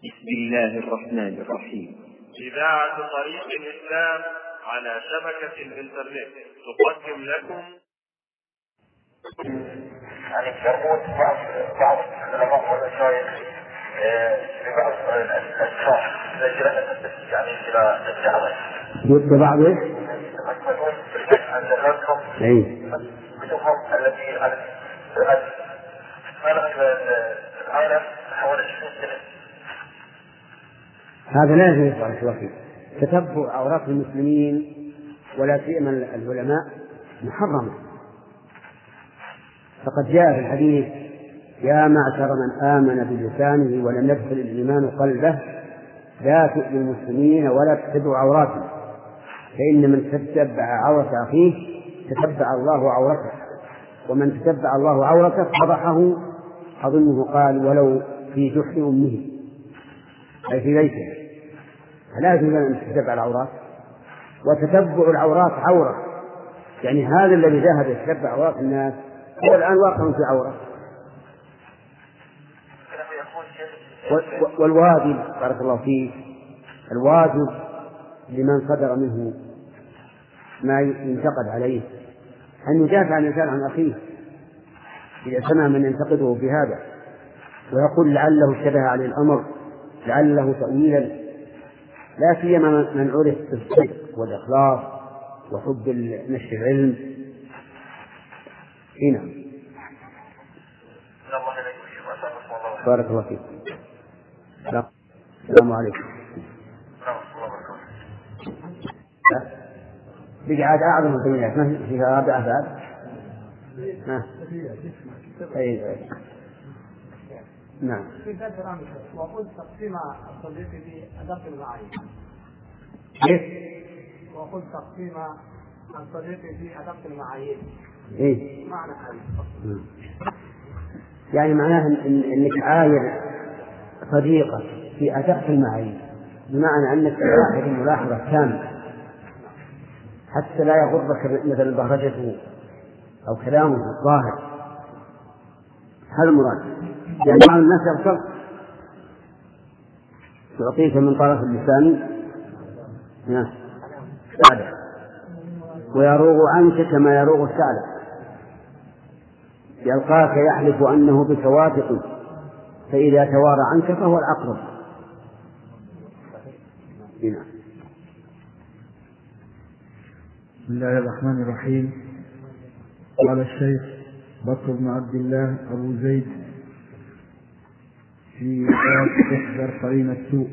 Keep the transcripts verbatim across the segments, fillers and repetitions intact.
بسم الله الرحمن الرحيم. إذاعة طريق الإسلام على شبكة الإنترنت تقدم لكم يعني يربط بعض بعض العلماء والمشايخ ببعض الأشخاص يعني إلى الدعوة. ببعض إيش؟ عن جهاتهم كتبهم التي ملك العالم حول عشرين سنة. هذا لا يجوز بارك الله فيك. تتبع عورات المسلمين ولا سيما العلماء محرمة، فقد جاء في الحديث: يا معشر من آمن بلسانه ولم يدخل الإيمان قلبه لا تؤذوا المسلمين ولا تتبعوا عوراتهم، فإن من تتبع عورة أخيه تتبع الله عورته، ومن تتبع الله عورته فضحه، أظنه قال ولو في جحر أمه، أي في بيته. فلا يجوز أن تتبع العورات، وتتبع العورات عورة، يعني هذا الذي ذهب يتتبع عورات الناس هو الآن واقع في عورة. والواجب بارك الله فيك، الواجب لمن صدر منه ما ينتقد عليه أن يدافع عن الإنسان عن أخيه إذا سمع من ينتقده في هذا، ويقول لعله اشتبه عليه الأمر، لعله تأويلا، لا سيما من عرف بالصدق والإخلاص وحب نشر العلم. هنا بارك الله فيك. السلام عليكم. بقى عاد أعظم الدنيا ما في رابع أفعال. ها. أي. نعم. وقلت تقسيم الصديق في أدق المعايير. كيف؟ وقلت تقسيم الصديق في أدق المعايير. إيه؟ معنى هذا. يعني معناه إن إنك عاير صديقك في أدق المعايير، بمعنى أنك تلاحظ الملاحظة تامة حتى لا يغرك مثل بهرجته أو كلامه الظاهر. هذا المراد. يعني بعض الناس يغتر يعطيك من طرف اللسان سعدة ويروغ عنك كما يروغ الثعلب، يلقاك يحلف أنه بك واثق فإذا توارى عنك فهو العقرب. هنا. بسم الله الرحمن الرحيم. قال الشيخ بكر بن عبد الله أبو زيد في احذر قرين السوء.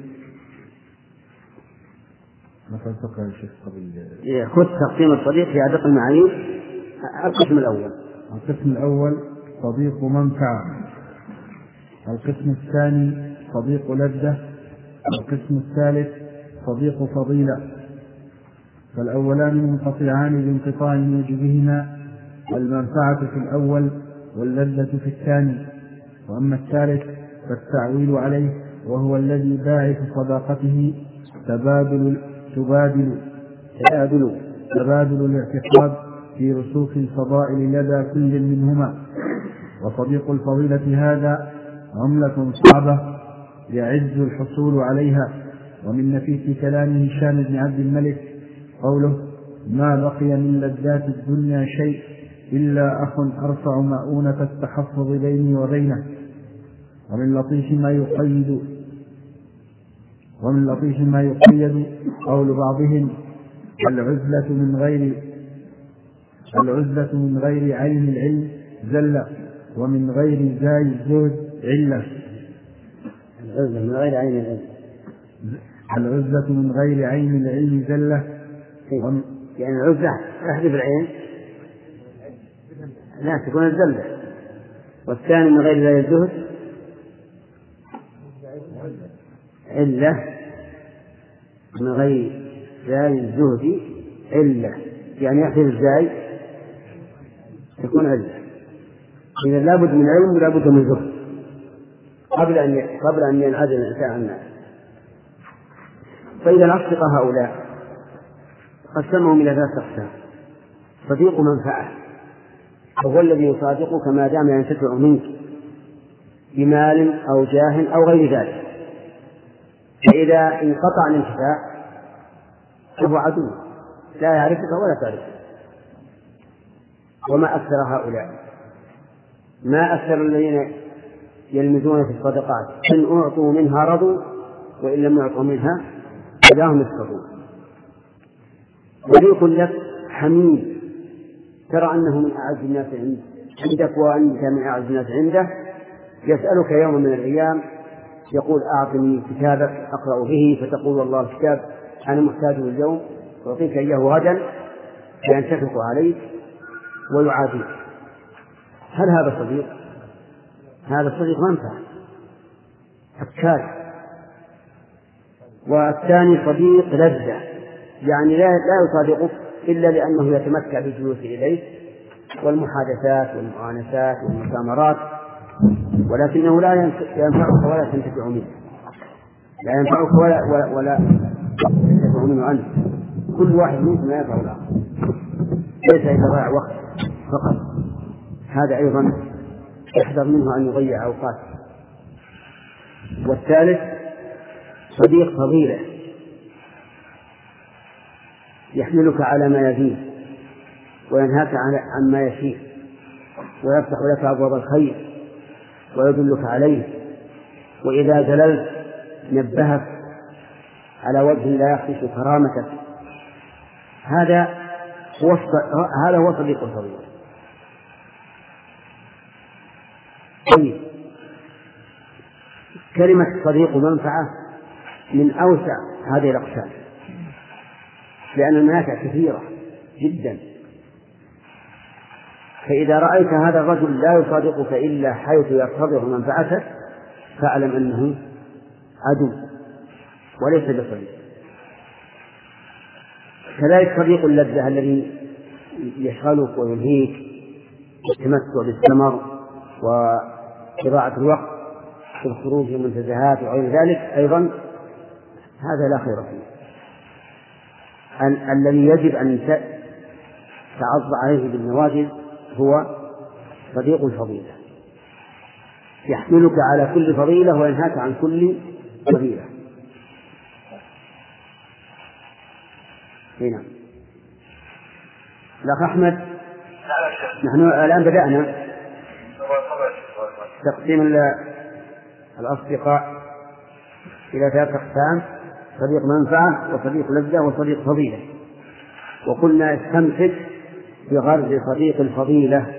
مثل فقه الشيخ قبل خذ تقسيم الصديق في أدق المعايير. القسم الأول القسم الأول صديق منفعة، القسم الثاني صديق لذة، القسم الثالث صديق فضيلة. فالأولان منقطعان بانقطاع موجبهما، المنفعة في الأول واللذة في الثاني. وأما الثالث فالتعويل عليه، وهو الذي باعث صداقته تبادل تبادل تبادل تبادل الاعتقاد في رسوخ الفضائل لدى كل منهما. وصديق الفضيلة هذا عملة صعبة يعز الحصول عليها. ومن نفيس كلام هشام بن عبد الملك قوله: ما بقي من لذات الدنيا شيء إلا أخ أرفع مؤونة التحفظ بيني وبينه. ومن لطيف ما يقيد ومن لطيف ما يقيد قول بعضهم: العزلة من غير العزلة من غير عين العلم زلة، ومن غير زاي الزهد علة. العزلة من غير عين العلم العزلة من غير عين العلم زلة. ومن... يعني العزلة تحذف العين لا تكون الزلة. والثاني من غير زاي الزهد علة، من غير زاي الزهد علة، يعني يحذف الزاي تكون علة. إذا لابد من علم ولابد من زهد قبل أن قبل أن ينعزل الإنسان عن الناس. فإذا الأصدقاء هؤلاء قسمهم إلى ثلاثة أقسام: صديق منفعة، وهو الذي يصادقك ما دام ينتفع منك بمال أو جاه أو غير ذلك، فإذا انقطع الانتفاع فهو عدو لا يعرفك ولا تعرفك. وما أكثر هؤلاء، ما أكثر الذين يلمزون في الصدقات، إن أعطوا منها رضوا وإن لم يعطوا منها فلا هم يسخطون. صديق لك حميد ترى أنه من أعز الناس عندك وأنت من أعز الناس عنده، يسألك يوم من الأيام يقول أعطني كتابك أقرأ به، فتقول والله الكتاب أنا محتاج اليوم أعطيك إياه غدا، فينتفق عليك ويعاديك. هل هذا صديق؟ هذا صديق منفعة أكاد. والثاني صديق لذة، يعني لا لا يصادقك إلا لأنه يتمتع بالجلوس إليه والمحادثات والمؤانسات والمسامرات، ولكنه لا ينفعك ولا تنتفع منه، لا ينفعك ولا ولا, ولا تنتفع منه أنت. كل واحد منكم لا ينفع الآخر، ليس يضيع وقت فقط. هذا أيضا يحذر منه أن يضيع أوقات. والثالث صديق فضيلة يحملك على ما يزيد وينهاك عن ما يشيك ويفتح لك أبواب الخير ويدلك عليه، وإذا زللت نبهك على وجه لا يخدش كرامتك. هذا هو هذا هو صديق الفضيل. طيب، كلمة صديق منفعة من أوسع هذه الأقسام، لأن المنافع كثيرة جدا. فإذا رأيت هذا الرجل لا يصادقك إلا حيث يرتضع منفعتك فاعلم أنه عدو وليس بصديق. كذلك صديق اللذة الذي يشغلك ويلهيك بالتمتع بالثمر وإضاعة الوقت في الخروج من المنتزهات وغير ذلك، أيضا هذا لا خير فيه. ال- الذي يجب أن تعض عليه بالنواجذ هو صديق الفضيلة، يحملك على كل فضيلة وينهاك عن كل فضيلة. هنا الأخ أحمد، نحن الآن بدأنا تقسيم الأصدقاء إلى ثلاثة أقسام: صديق منفعة وصديق لذة وصديق فضيلة. وقلنا استمسك بغرض صديق الفضيلة.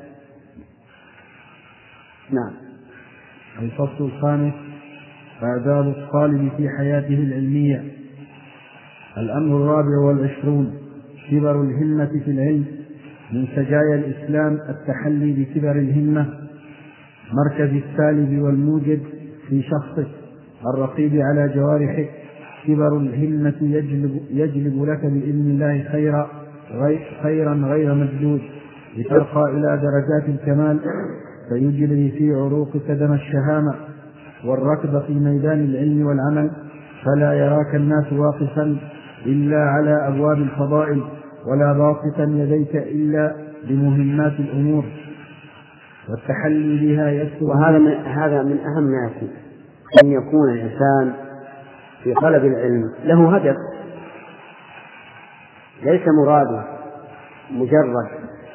نعم. الفصل الخامس: آداب الطالب في حياته العلمية. الأمر الرابع والعشرون: كبر الهمة في العلم. من سجايا الإسلام التحلي بكبر الهمة، مركز السالب والموجد في شخصك، الرقيب على جوارحك. كبر الهمة يجلب, يجلب لك بإذن الله خيرا غير, خيرا غير مجدود، لترقى إلى درجات الكمال، فيجري في عروقك دم الشهامة والركض في ميدان العلم والعمل، فلا يراك الناس واقفا إلا على أبواب الفضائل، ولا باسطا يديك إلا بمهمات الأمور، والتحلي بها يكثر. وهذا من هذا من أهم ما يكون، أن يكون الإنسان في طلب العلم له هدف، ليس مراده مجرد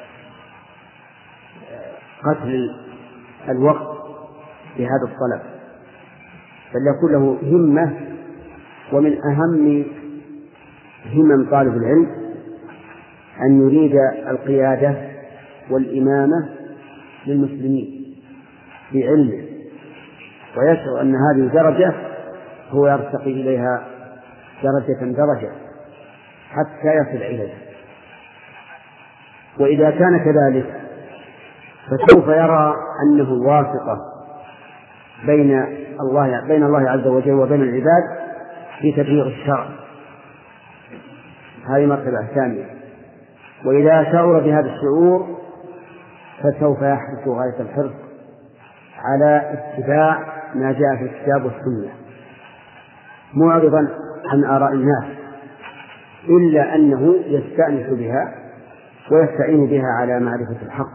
قتل الوقت في هذا الطلب، بل يكون له همة. ومن أهم همم طالب العلم أن يريد القيادة والإمامة للمسلمين في علمه، ويشعر أن هذه درجة هو يرتقي إليها درجة درجة حتى يصل إليها. وإذا كان كذلك فسوف يرى أنه واسطة بين الله بين الله عز وجل وبين العباد في تبليغ الشرع. هذه مرتبة ثانية. وإذا شعر بهذا الشعور فسوف يحرص غاية الحرص على اتباع ما جاء في الكتاب والسنة، معرضا عن آراء الناس، إلا أنه يستأنس بها ويستعين بها على معرفة الحق،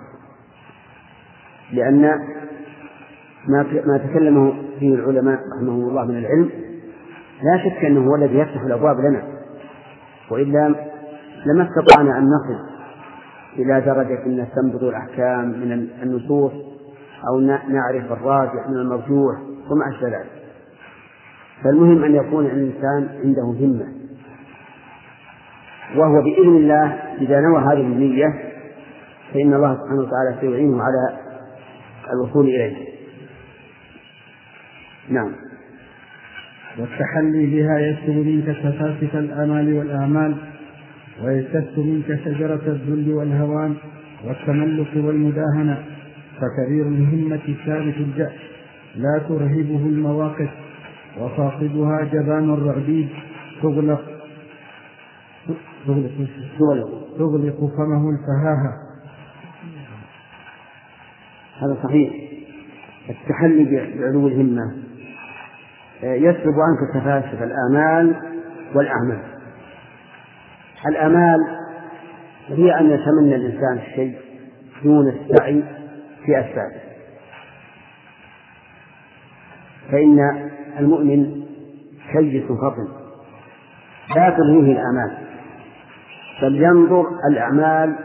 لأن ما تكلمه فيه العلماء رحمهم الله من العلم لا شك أنه هو الذي يفتح الأبواب لنا، وإلا لما استطعنا أن نصل إلى درجة أن نستنبط الأحكام من النصوص أو نعرف الراجح من المرجوح وما أشبه ذلك. فالمهم أن يكون الإنسان عنده همة، وهو بإذن الله إذا نوى هذه النية فإن الله سبحانه وتعالى سيعينه على الوصول إليه. نعم. والتحلي بها يسر منك سفاسف الآمال والأعمال، ويستث منك شجرة الذل والهوان والتملق والمداهنة، فكبير الهمة ثابت الجأش لا ترهبه المواقف، وصاحبها جبان الرعبيد تغلق تغلق, تغلق فمه الفهاهة. هذا صحيح. التحلي بعلو الهمة يسلب عنك سفاسف الآمال والأعمال. الآمال هي أن يتمنى الإنسان الشيء دون السعي في أسبابه، فإن المؤمن كيس فطن لا تلهيه الآمال، بل ينظر الأعمال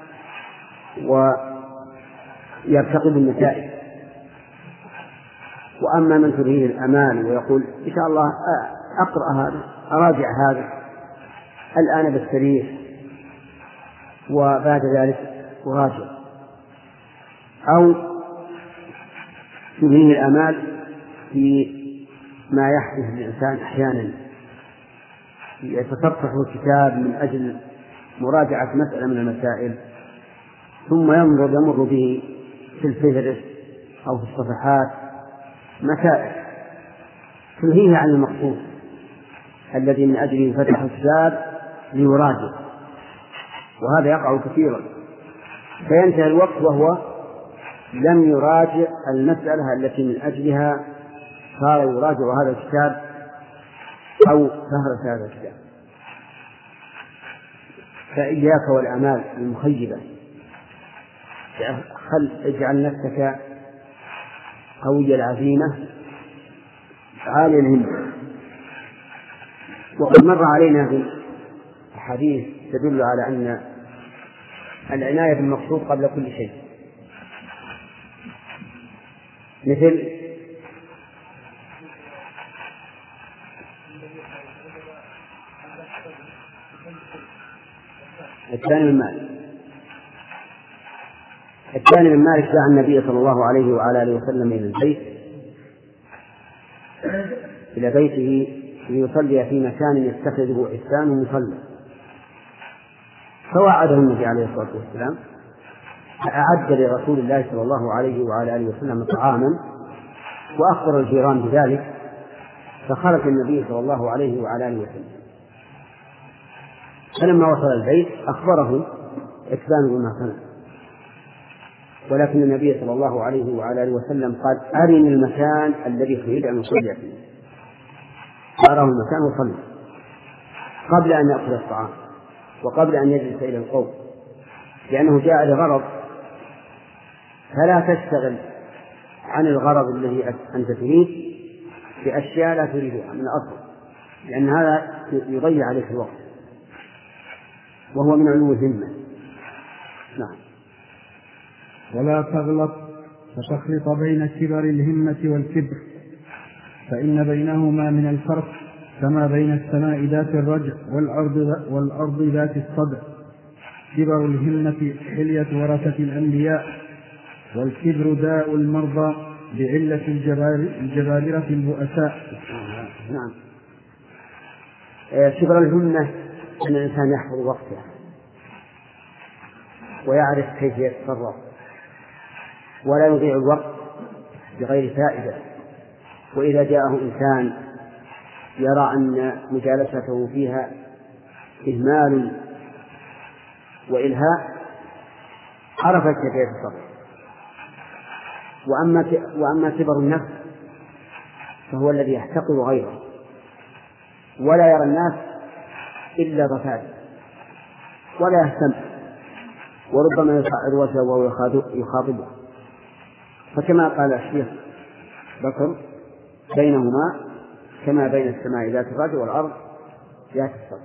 ويرتقب النتائج. وأما من تلهيه الآمال ويقول إن شاء الله أقرأ هذا أراجع هذا الآن بالسرير وبعد ذلك أراجع، أو تلهيه الآمال في ما يحدث للإنسان أحيانا، يتصفح الكتاب من أجل مراجعة مسألة من المسائل ثم ينظر يمر به في الفهرس أو في الصفحات مسائل تلهيه عن المقصود الذي من أجله فتح الكتاب ليراجع، وهذا يقع كثيرا، فينتهي الوقت وهو لم يراجع المسألة التي من أجلها صار يراجع هذا الكتاب أو فهرس هذا الكتاب. فإياك والأعمال المخيبة، اجعل نفسك قوي العزيمة عالي الهمة. وقد مر علينا في حديث تدل على أن العناية بالمقصود قبل كل شيء، مثل الثاني من مالك الثاني من مالك دعا النبي صلى الله عليه وعلى آله وسلم إلى البيت إلى بيته ليصلي في مكان يتخذه عسان مصلى، فوعده النبي عليه الصلاة والسلام، فأعد لرسول الله صلى الله عليه وعلى آله وسلم طعاما وأخبر الجيران بذلك، فخرج النبي صلى الله عليه وعلى آله وسلم، فلما وصل البيت أخبره عسان بما صنع، ولكن النبي صلى الله عليه وعلى آله وسلم قال أرني المكان الذي تريد أن أصلي فيه، فأراه المكان وصلى قبل أن يأكل الطعام وقبل أن يجلس إلى القوم، لأنه جاء لغرض، فلا تشتغل عن الغرض الذي أنت تريد بأشياء لا تريدها من الأصل، لأن هذا يضيع عليك الوقت وهو من علو الهمة. نعم. ولا تغلط فتخلط بين كبر الهمة والكبر، فإن بينهما من الفرق كما بين السماء ذات الرجع والأرض, والأرض ذات الصدع. كبر الهمة حلية ورثة الأنبياء، والكبر داء المرضى بعلة الجبابرة البؤساء. نعم. كبر الهمة أن الإنسان يحفظ وقته ويعرف كيف يتصرف ولا يضيع الوقت بغير فائدة. وإذا جاءه إنسان يرى أن مجالسته فيها إهمال وإلهاء عرف كيف يتصرف. وأما وأما كبر النفس فهو الذي يحتقر غيره ولا يرى الناس إلا ضفادع ولا يهتم، وربما يصعد وجهه وهو يخاطبه. فكما قال الشيخ بكر بينهما كما بين السماء ذات الرجع والأرض ذات الصدر.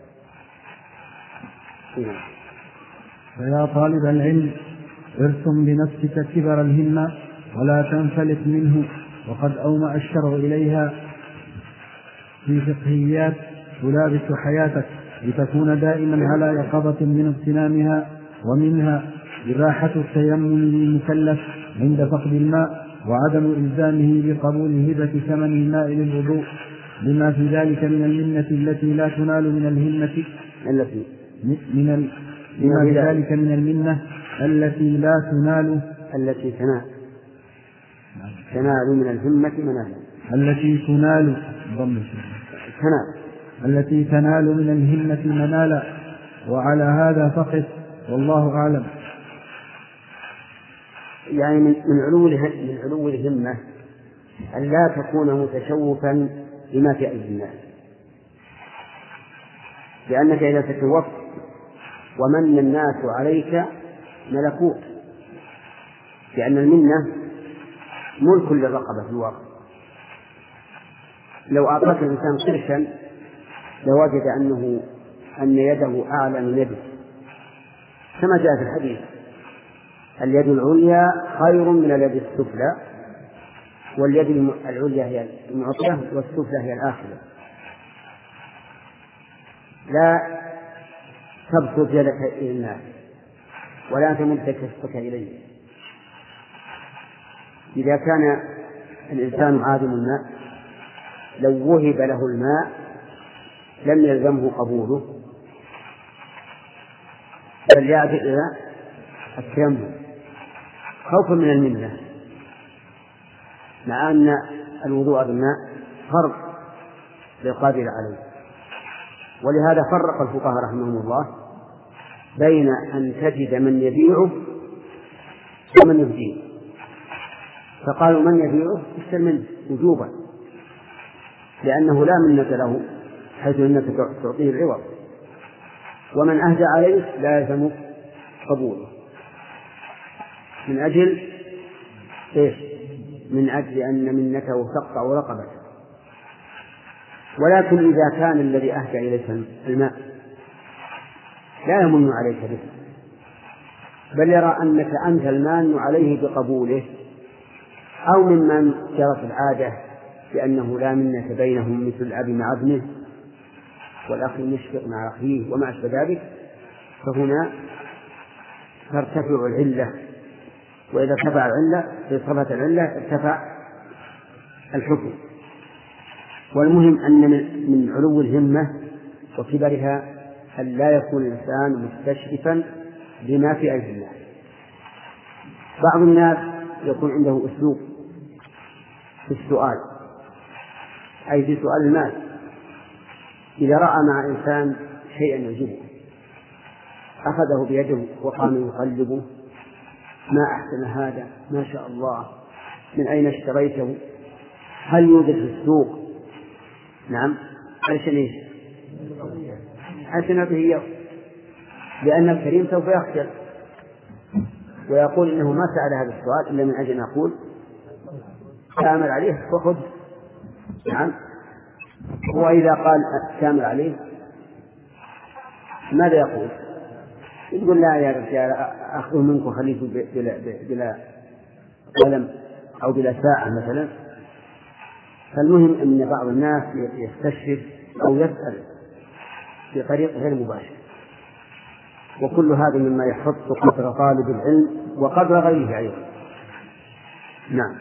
فيا طالب العلم ارسم بنفسك كبر الهمة ولا تنفلت منه، وقد أومأ الشرع إليها في فقهيات تلابس حياتك لتكون دائما على يقظة من اغتنامها، ومنها إباحة التيمم للمكلف عند فقد الماء وعدم إلزامه بقبول هبة ثمن الماء للوضوء، لما في ذلك من المنة التي لا تنال من الهمة التي من ال... لما في ذلك من المنة التي لا تنال التي تنال تنال من الهمة منالا التي تنال ضم تنال التي تنال من الهمة منالا. وعلى هذا فقط، والله أعلم. يعني من علو من علو الهمة أن لا تكون متشوفا لما في أيدي الناس، لأنك إذا تشوفت ومن الناس عليك ملكوك، لأن المنة ملك للرقبة في الواقع. لو أعطاك الإنسان قرشا لوجد أنه أن يده أعلى من يده، كما جاء في الحديث: اليد العليا خير من اليد السفلى، واليد العليا هي المعطية والسفلى هي الآخرة. لا تبسط يدك إلى الناس ولا تمد كفك إليه. إذا كان الإنسان عادم الماء لو وهب له الماء لم يلزمه قبوله، بل يعد إلى التيمم خوفا من المنة، مع أن الوضوء بالماء فرض للقادر عليه. ولهذا فرق الفقهاء رحمهم الله بين أن تجد من يبيعه ومن يهديه، فقالوا من يبيعه اشتر منه وجوبا، لأنه لا منة له حيث أنك تعطيه العوض، ومن أهدى عليه لا يلزم قبوله، من أجل إيش؟ من أجل أن منته تقطع رقبته. ولكن إذا كان الذي أهدى إليك الماء لا يمن عليك به، بل يرى أنك أنت المان عليه بقبوله، أو ممن جرت العادة بأنه لا منة بينهم مثل الأب مع ابنه والأخ المشفق مع أخيه وما أشبه ذلك، فهنا ترتفع العلة، وإذا ارتفع العلة بصفة العلة ارتفع الحكم. والمهم أن من علو الهمة وكبرها أن لا يكون الإنسان مستشرفا بما في أيدي الناس. بعض الناس يكون عنده أسلوب في السؤال، أي في سؤال المال، إذا رأى مع إنسان شيئا يعجبه أخذه بيده وقام يقلبه: ما أحسن هذا، ما شاء الله، من أين اشتريته، هل يوجد في السوق؟ نعم، علشان إيش؟ علشان هي، لأن الكريم سوف يخجل ويقول إنه ما سأل هذا السؤال إلا من أجل أن أقول تأمل عليه وخذ. نعم. وإذا قال تأمل عليه ماذا يقول؟ يقول: لا يا رجال، أخذه منك وخليته بلا, بلا قلم أو بلا ساعة مثلا. فالمهم أن بعض الناس يستشرف أو يسأل بطريقة غير مباشرة، وكل هذا مما يحط قدر طالب العلم وقدر غيره أيضا. نعم.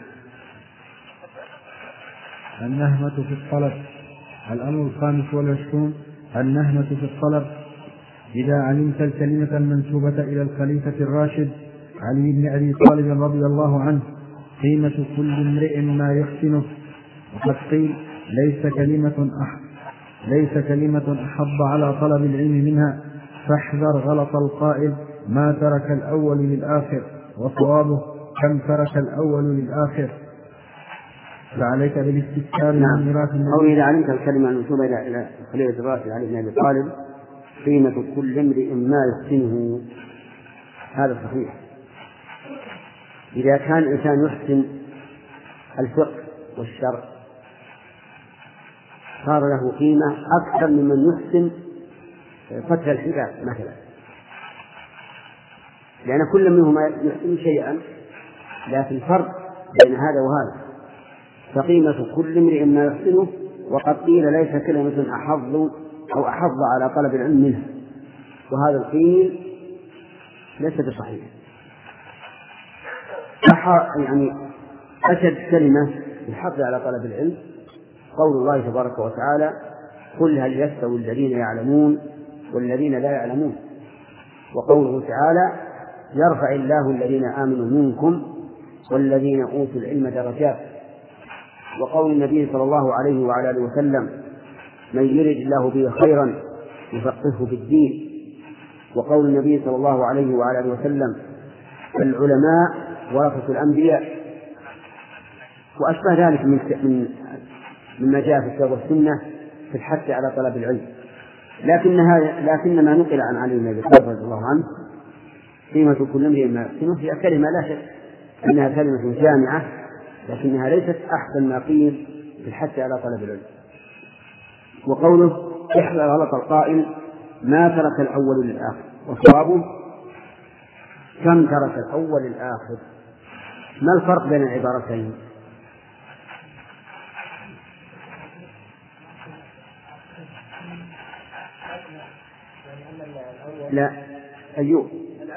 النهمة في الطلب. الأمر الخامس والعشرون: النهمة في الطلب. إذا علمت الكلمة المنسوبة إلى الخليفة الراشد علي بن أبي طالب رضي الله عنه قيمة كل امرئ ما يحسنه، وقد قيل: ليس كلمة أحب ليس كلمة أحب على طلب العلم منها، فاحذر غلط القائل: ما ترك الأول للآخر، وصوابه: كم ترك الأول للآخر. فعليك بالاستكثار من ميراث النبي. أو إذا علمت الكلمة المنسوبة إلى الخليفة الراشد علي بن أبي طالب قيمة كل امرئ ما يحسنه، هذا صحيح. إذا كان الإنسان يحسن الفقه والشرع صار له قيمة أكثر ممن يحسن فتح الحجاب مثلا، لأن كل منهما يحسن شيئا، لكن الفرق بين هذا وهذا، فقيمة كل امرئ ما يحسنه. وقد قيل ليس كلمة أحظ أو أحظ على طلب العلم منها، وهذا القيل ليس بصحيح. يعني أشد كلمة الحظ على طلب العلم قول الله تبارك وتعالى: قل هل يستوي الذين يعلمون والذين لا يعلمون. وقوله تعالى: يرفع الله الذين آمنوا منكم والذين أوتوا العلم درجات. وقول النبي صلى الله عليه وعلى آله وسلم: من يرد الله به خيرا يفقهه في الدين. وقول النبي صلى الله عليه وعلى آله وسلم: العلماء ورثة الأنبياء. وأشبه ذلك من مما جاء في الكتاب والسنة في الحث على طلب العلم. لكنها لكن ما نقل عن علي بن أبي طالب رضي الله عنه قيمة كل امرئ ما يحسنه هي كلمة لا شك أنها كلمة جامعة، لكنها ليست أحسن ما قيل في الحث على طلب العلم. وقوله: احذر غلط القائل ما ترك الأول للآخر، وصوابه كم ترك الأول للآخر. ما الفرق بين العبارتين؟ لا أيوب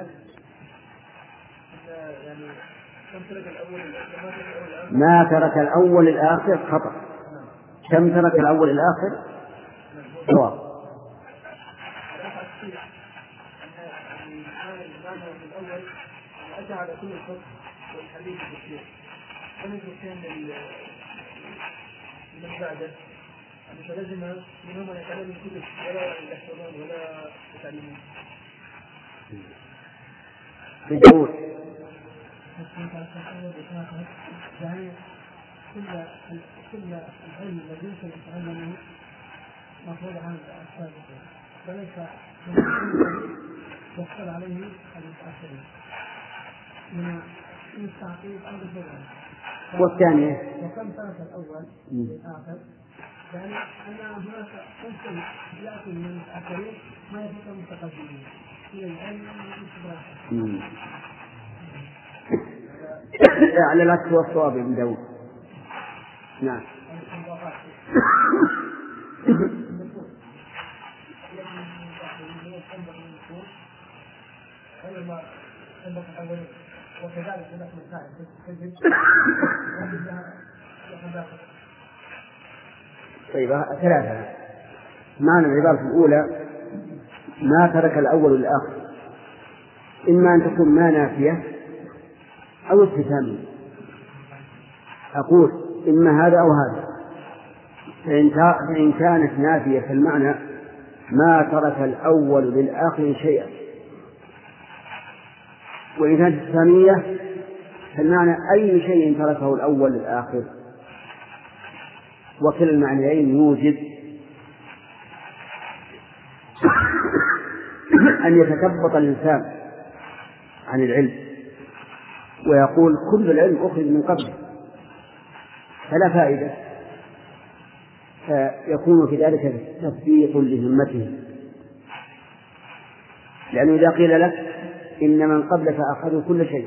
ما ترك الأول الآخر خطأ، كم ترك الأول الآخر صواب. أجعل كل الفصل والحديث بالشيء ونجد كان من بعده فلازم منهم أن يتعلم كل ولا يحفظون ولا يتعلمون في الجور. يعني كل كل العلم الذي يمكن أن يتعلمه مفروض عن السابقين، فليس يحصل عليه المتأخرين من التعقيد أو البدع. والثانية وكم ترك الأول للآخر، يعني أن هناك أنسان يأتي من المتأخرين ما يفوت المتقدمين إلى العلم والخبرات. على العكس والصواب من داود. نعم. وكذلك نحن نساعد طيب ثلاثة. معنى العبارة الأولى ما ترك الأول الآخر، إما أن تكون ما نافية أو استفهامية. أقول إما هذا أو هذا، فإن كانت نافية فالمعنى ما ترك الأول للآخر شيئا، وإن كانت استفهامية فالمعنى أي شيء تركه الأول للآخر. وكلا المعنيين يوجد أن يتكبط الإنسان عن العلم ويقول كل العلم أخذ من قبله فلا فائدة، فيكون في ذلك تثبيط لهمته. لأنه إذا قيل لك إن من قبلك أخذوا كل شيء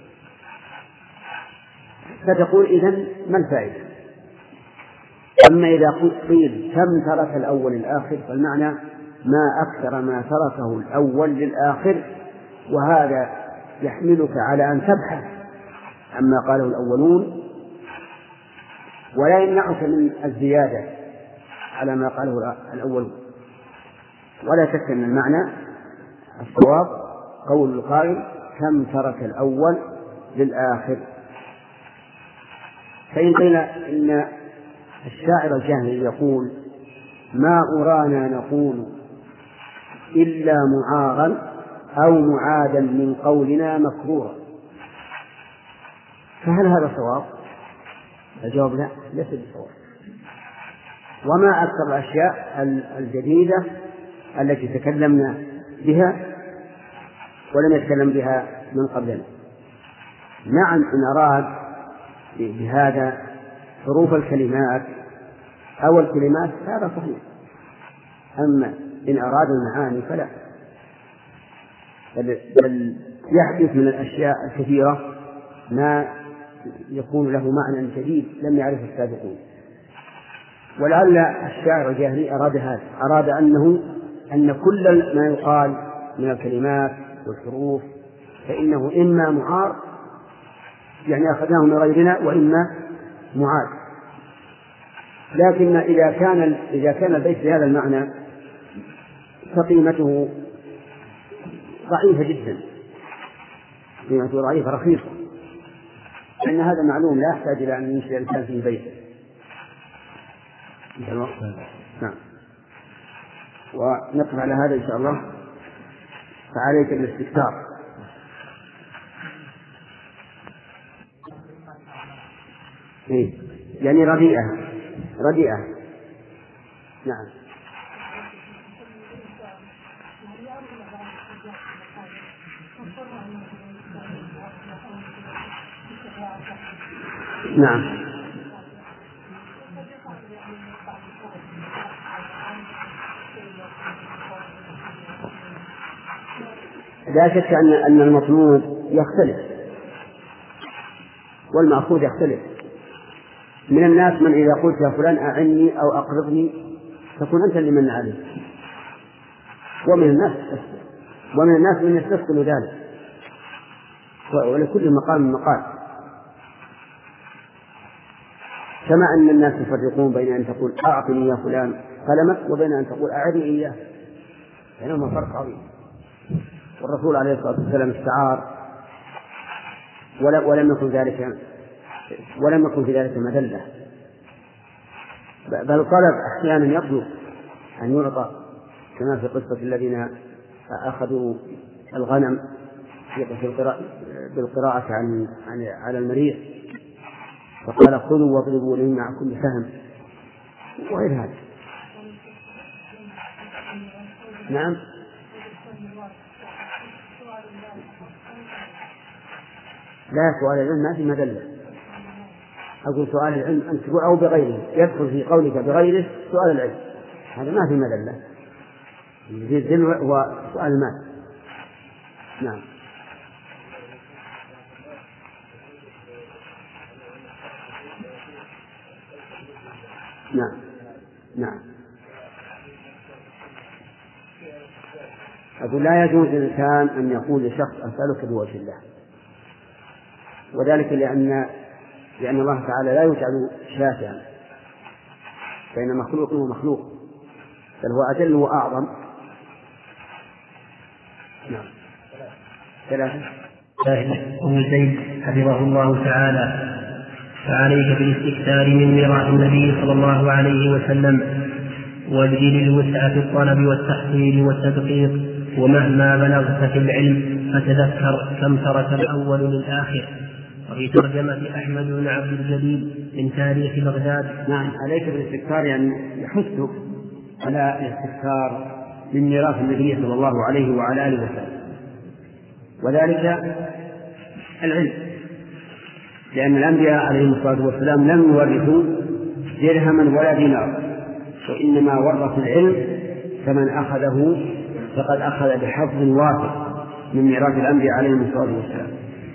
فتقول إذن ما الفائدة؟ أما إذا قيل كم ترك الأول للآخر فالمعنى ما أكثر ما تركه الأول للآخر، وهذا يحملك على أن تبحث عما قاله الأولون ولا يمنعك من الزيادة على ما قاله الأولون. ولا شك أن المعنى الصواب قول القائل كم ترك الأول للآخر. فإن قيل إن الشاعر الجاهلي يقول ما أرانا نقول إلا معارا أو معادا من قولنا مكرورا، فهل هذا صواب؟ الجواب لا، ليس بصواب. وما أكثر الأشياء الجديدة التي تكلمنا بها ولم يتكلم بها من قبلنا. نعم إن أراد بهذا حروف الكلمات أو الكلمات هذا صحيح. أما إن أراد المعاني فلا، بل يحدث من الأشياء الكثيرة ما يكون له معنى جديد لم يعرفه السابقون. ولعل الشاعر الجاهلي أراد هذا، أراد أنه أن كل ما يقال من الكلمات والحروف فإنه إما معار، يعني أخذناه من غيرنا، وإما معاد. لكن إذا كان إذا كان البيت بهذا المعنى فقيمته ضعيفة جدا، قيمته ضعيفة رخيصة، لأن هذا معلوم لا يحتاج إلى أن ينشئ الإنسان في بيته. نعم. ونقف على هذا إن شاء الله. فعليك بالاستكثار. إيه؟ يعني رديئة رديئة. نعم. نعم. لا شك أن أن المطلوب يختلف والمأخوذ يختلف. من الناس من إذا قلت يا فلان أعني أو أقرضني تكون أنت اللي من عليه، ومن الناس ومن الناس من يستثقل ذلك، ولكل مقام مقال. كما أن الناس يفرقون بين أن تقول أعطني يا فلان قلمك وبين أن تقول أعرني إياه، بينهما فرق عظيم. والرسول عليه الصلاة والسلام استعار ولم يكن ذلك ولم يكن في ذلك مذلة، بل طلب أحيانا يطلب أن يعطى، كما في قصة الذين أخذوا الغنم بالقراءة عن على المريض فقال خذوا واضربوا لهم مع كل سهم وغير هذا. نعم. لا، سؤال العلم ما في مدلة. أقول سؤال العلم أن تقول أو بغيره، يدخل في قولك بغيره سؤال العلم، هذا ما في مدلة. الذل هو سؤال المال. نعم. نعم. نعم. أقول لا يجوز للإنسان أن يقول لشخص أسألك بوجه الله، وذلك لأن لأن الله تعالى لا يجعل شافعا، فإن مخلوق ومخلوق، بل هو أجل وأعظم. نعم. ثلاثة. أم زيد حفظه الله تعالى: فعليك بالاستكثار من ميراث النبي صلى الله عليه وسلم، وابذل الوسع في الطلب والتحصيل والتدقيق، ومهما بلغت في العلم فتذكر كم ترك الأول للآخر. وفي ترجمة أحمد بن عبد الجليل من تاريخ بغداد. نعم. عليك بالاستكثار يعني يحثك على الاستكثار من ميراث النبي صلى الله عليه وعلى آله وسلم، وذلك العلم، لأن الأنبياء عليهم الصلاة والسلام لم يورثوا درهما ولا دينار، وإنما ورثوا العلم، فمن أخذه فقد أخذ بحظ وافر من ميراث الأنبياء عليهم الصلاة والسلام.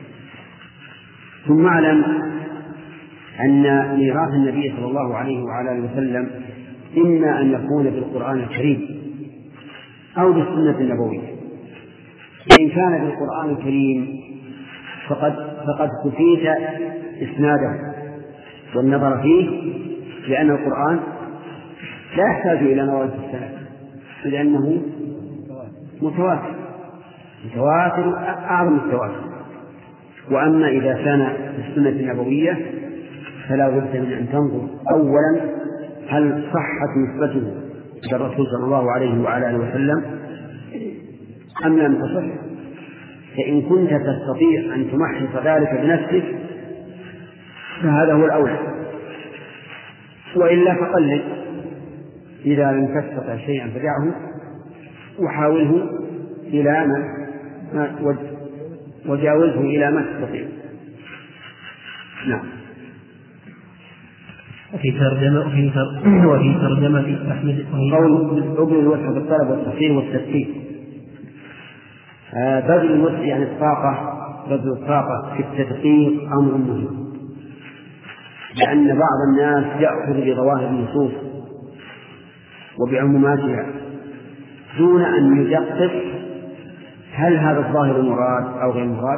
ثم اعلم أن ميراث النبي صلى الله عليه وعلى آله وسلم إما أن يكون بالقرآن الكريم أو بالسنة النبوية. إن كان بالقرآن الكريم فقد فقد كفيت إسناده والنظر فيه، لأن القرآن لا يحتاج إلى نظر في السند، لأنه متواتر متواتر أعظم التواتر. وأما إذا كان بالسنة النبوية فلا بد من أن تنظر أولا هل صحت نسبته إلى الرسول صلى الله عليه وعلى آله وسلم أم لم تصح. فإن كنت تستطيع أن تمحص ذلك بنفسك فهذا هو الأولى، وإلا فقلد. إذا لم تستطع شيئا فدعه وحاوله إلى ما وجاوزه إلى ما تستطيع. نعم. وفي ترجمة وفي وفي ترجمة أحمد قول أبذل الوسع بالطلب والتفكير والتفكير. بذل الوسع يعني الطاقة، بذل الطاقة في التدقيق أمر مهم، لأن بعض الناس يأخذ بظواهر النصوص وبعموماتها دون أن يدقق هل هذا الظاهر مراد أو غير مراد،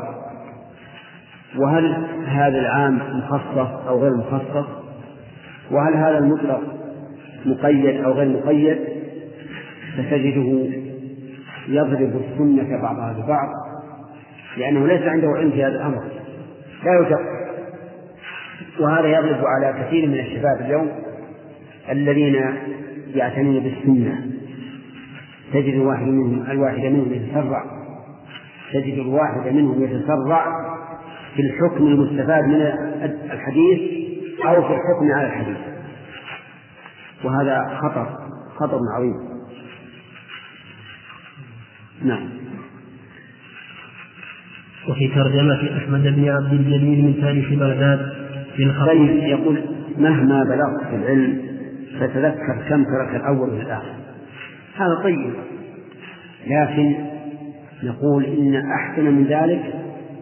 وهل هذا العام مخصص أو غير مخصص، وهل هذا المطلق مقيد أو غير مقيد. فتجده يضرب السنة بعضها ببعض لأنه ليس عنده علم في هذا الأمر، لا يدقق. وهذا يضرب على كثير من الشباب اليوم الذين يعتنون بالسنة. تجد الواحد منهم الواحد منهم يتسرع تجد الواحد منهم يتسرع في الحكم المستفاد من الحديث أو في الحكم على الحديث، وهذا خطر خطر عظيم. نعم. وفي ترجمة أحمد بن عبد الجليل من تاريخ بغداد للخطيب يقول مهما بلغت في العلم فتذكر كم ترك الأول في الآخر. هذا طيب، لكن نقول إن أحسن من ذلك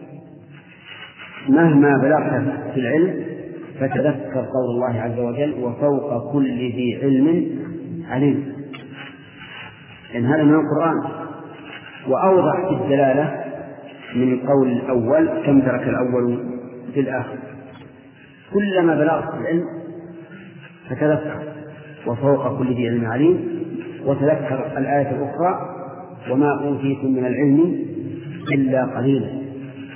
مهما بلغت في العلم فتذكر قول الله عز وجل وفوق كل ذي علم عليم، لأن هذا من القرآن وأوضح في الدلالة من القول الأول كم ترك الأول في الآخر. كلما بلغت في العلم فتذكر وفوق كل ذي علم عليم، وتذكر الآية الأخرى وما أوتيتم من العلم إلا قليلا.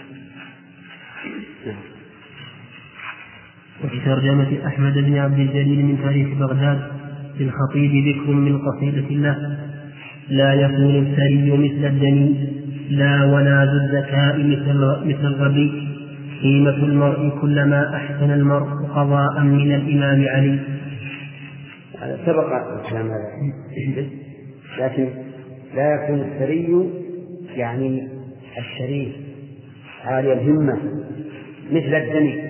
وفي ترجمة أحمد بن عبد الجليل من تاريخ بغداد للخطيب ذكر من قصيدة الله: لا يكون الثري مثل الدني، لا ولا ذو الذكاء مثل مثل الغبي، قيمة المرء كلما أحسن المرء قضاء من الإمام علي. سبق الكلام هذا، لكن لا يكون الثري يعني الشريف عالي الهمة مثل الدني،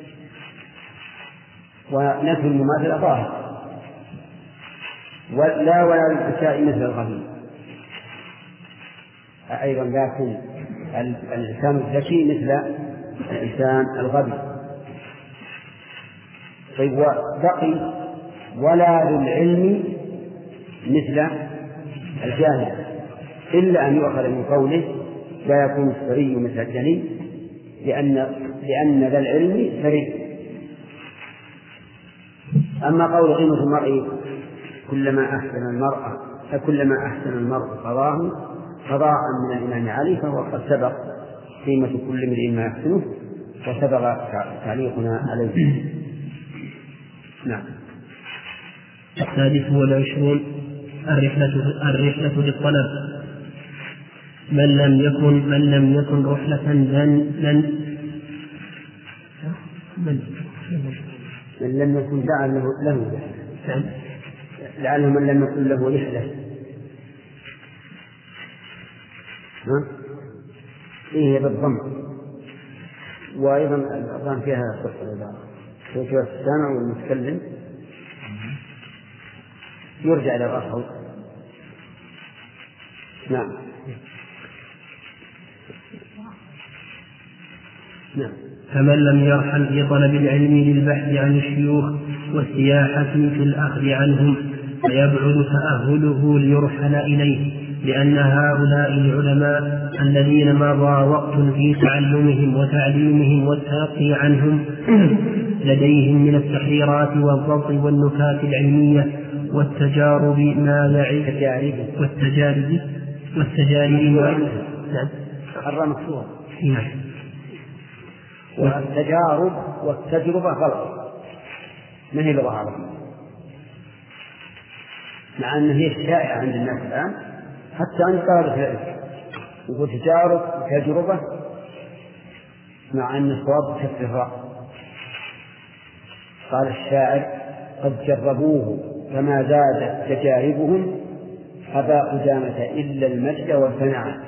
ونفي المماثلة ظاهر، ولا ولا الذكاء مثل الغبي. أيضا لا يكون الإنسان الذكي مثل الإنسان الغبي. طيب، وبقي ولا ذو العلم مثل الجاهل، إلا أن يؤخذ من قوله لا يكون الثري مثل الدني، لأن لأن ذا العلم ثري. أما قول قيمة المرء كلما أحسن المرء فكلما أحسن المرء قضاه قضاء من الإمام علي، فهو قد سبق قيمة كل امرئ ما يحسنه وسبق تعليقنا عليه. نعم. السادس والعشرون الرحلة الرحلة للطلب. من لم يكن من لم يكن رحلة لن لن من, من لم يكن دعا له له نعم. لعله من لم يكن له رحلة. ها؟ إيه بالضم، وأيضا الأذان فيها صفة العبارة في السامع والمتكلم يرجع إلى الأصل. نعم. نعم. فمن لم يرحل في طلب العلم للبحث عن الشيوخ والسياحة في الأخذ عنهم فيبعد تأهله ليرحل إليه، لأن هؤلاء العلماء الذين مضى وقت في تعلمهم وتعليمهم والتلقي عنهم لديهم من التحريرات والضبط والنكات العلمية والتجارب ما يعي والتجارب والتجارب الراء مكسورة. والتجارب والتجربة غلط، ما هي لغة عربية، مع أن هي الشائعة عند الناس الآن حتى عند طلبة العلم يقول تجارب وتجربة، مع أن الصواب كسر الراء. قال الشاعر: قد جربوه فما زادت تجاربهم أبا قدامة إلا المجد والثناء.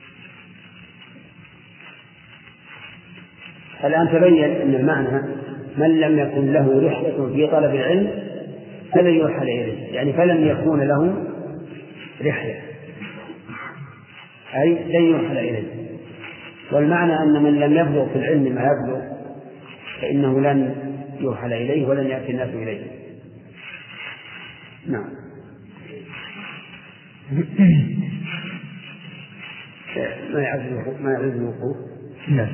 الآن تبين أن المعنى من لم يكن له رحلة في طلب العلم فلن يرحل إليه، يعني فلن يكون له رحلة أي لن يرحل إليه. والمعنى أن من لم يبلغ في العلم ما يبلغ فإنه لن يرحل إليه ولن يأتي الناس إليه. نعم. ما يعزل ما يعزل الوقوف. نعم.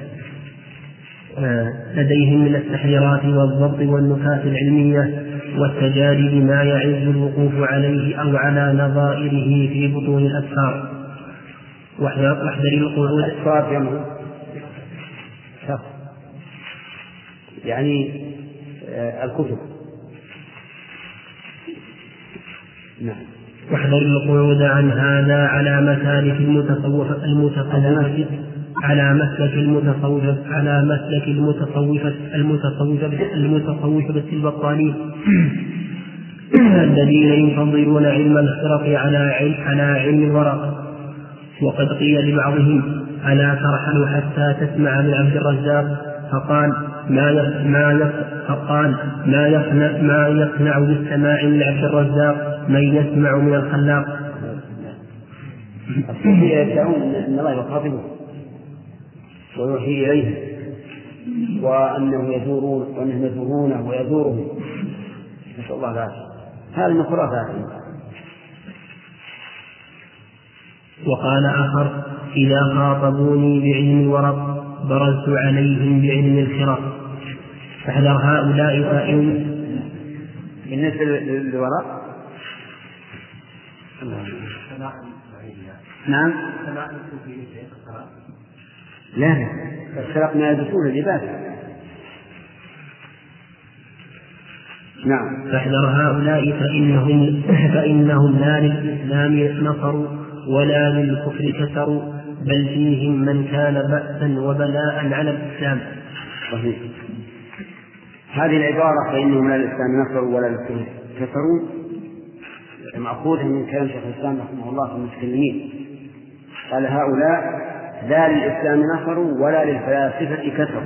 لديهم من التحريرات والضبط والنكات العلمية والتجارب ما يعز الوقوف عليه أو على نظائره في بطون الأسفار. واحذر القعود. أسفار جمع يعني آه الكتب. نعم. واحذر القعود عن هذا على مسالك المتصوفة المتصوفة على مسلك المتصوفة على مسلك المتصوفة المتصوفة المتصوفة البطانيين الذين يفضلون علم الخرق على علم على علم الورق. وقد قيل لبعضهم: ألا ترحل حتى تسمع من عبد الرزاق؟ فقال: ما ما فقال ما يصنع ما يصنع بالسماع من عبد الرزاق من يسمع من الخلاق. الصوفية يدعون أن الله يخاطبه ويوحي إليه وأنه يزورون وأنهم يزورونه ويزورهم، نسأل الله العافية. هذا من خرافات. وقال آخر: إذا خاطبوني بعلم الورق برزت عليهم بعلم الخرق. فاحذر هؤلاء فإن بالنسبة للورق. نعم. لا الخرق ما يدرسون اللباس. نعم. فاحذر هؤلاء فإنهم فإنهم لا للإسلام نصروا ولا للكفر كسروا، بل فيهم من كان بأسا وبلاء على الإسلام. صحيح. هذه العبارة فإنهم لا للإسلام نصروا ولا للكفر كسروا مأخوذة من كلام شيخ الإسلام رحمه الله في المتكلمين. قال: هؤلاء لا للإسلام نصروا ولا للفلاسفة كسروا،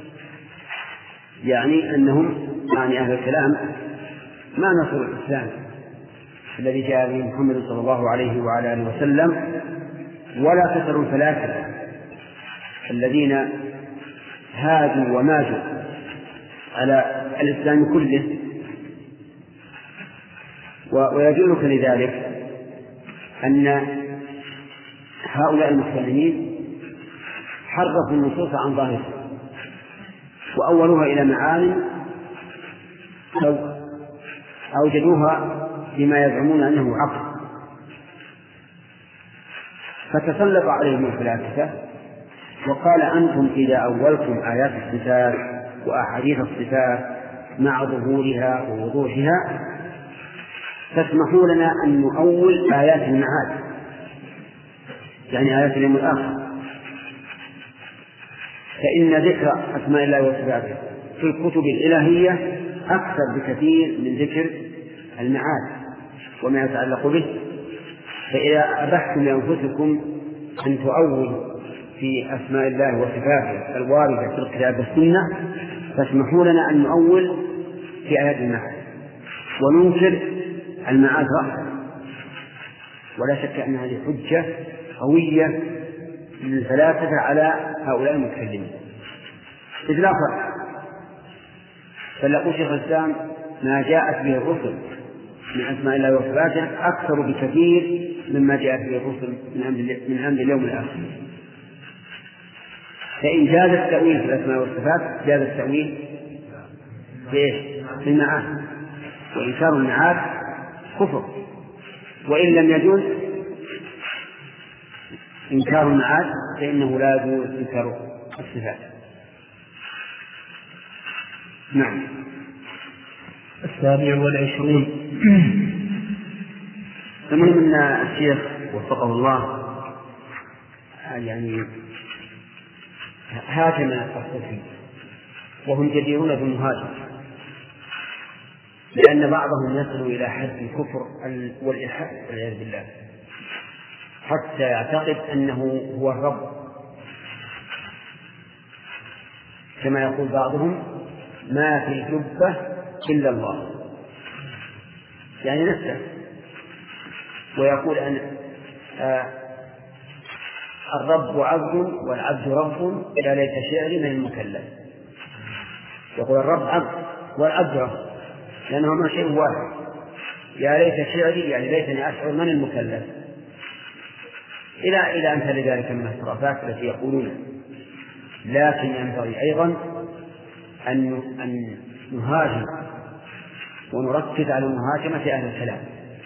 يعني أنهم يعني أهل الكلام ما نصروا الإسلام الذي جاء به محمد صلى الله عليه وعلى آله وسلم، ولا كسروا الفلاسفة الذين هادوا وماجوا على الإسلام كله. ويدلك لذلك أن هؤلاء المتكلمين حرفوا النصوص عن ظاهرها وأولوها إلى معاني أو أوجدوها بما يزعمون أنه عقل، فتسلط عليهم الفلاسفة وقال: أنتم إذا أولتم آيات الصفات وأحاديث الصفات مع ظهورها ووضوحها فاسمحوا لنا أن نؤول آيات المعاد، يعني آيات اليوم الآخر، فإن ذكر أسماء الله وصفاته في الكتب الإلهية أكثر بكثير من ذكر المعاد وما يتعلق به. فإذا أبحتم لأنفسكم أن تؤولوا في أسماء الله وصفاته الواردة في الكتاب والسنة فاسمحوا لنا أن نؤول في آيات المعاد وننكر المعاد رأسا. ولا شك أن هذه حجة قوية للفلاسفة على هؤلاء المتكلمين، إذ لا فرق. فليقول شيخ الإسلام: ما جاءت به الرسل من أسماء الله وصفاته أكثر بكثير مما جاءت به الرسل من أمر اليوم الآخر. فإن جاز التأويل في الأسماء والصفات جاز التأويل في المعاد، وإنكار المعاد كفر. وإن لم يجوز إنكار المعاد فإنه لا يجوز إنكار الصفات. نعم. السابع والعشرون. المهم أن الشيخ وفقه الله يعني هاجم الصوفية وهم جديرون بالمهاجم، لأن بعضهم يصل إلى حد الكفر والإلحاد والعياذ بالله حتى يعتقد أنه هو الرب، كما يقول بعضهم: ما في الجبة إلا الله، يعني نفسه. ويقول أن آه الرب عبد والعبد رب، يا ليت شعري من المكلف. يقول الرب عبد والعبد رب، لأنهما شيء واحد. يا ليت شعري يعني ليتني أشعر من المكلف، إلى إلى أمثال ذلك من الخرافات التي يقولون. لكن ينبغي أيضا أن أن نهاجم ونركز على مهاجمة أهل الكلام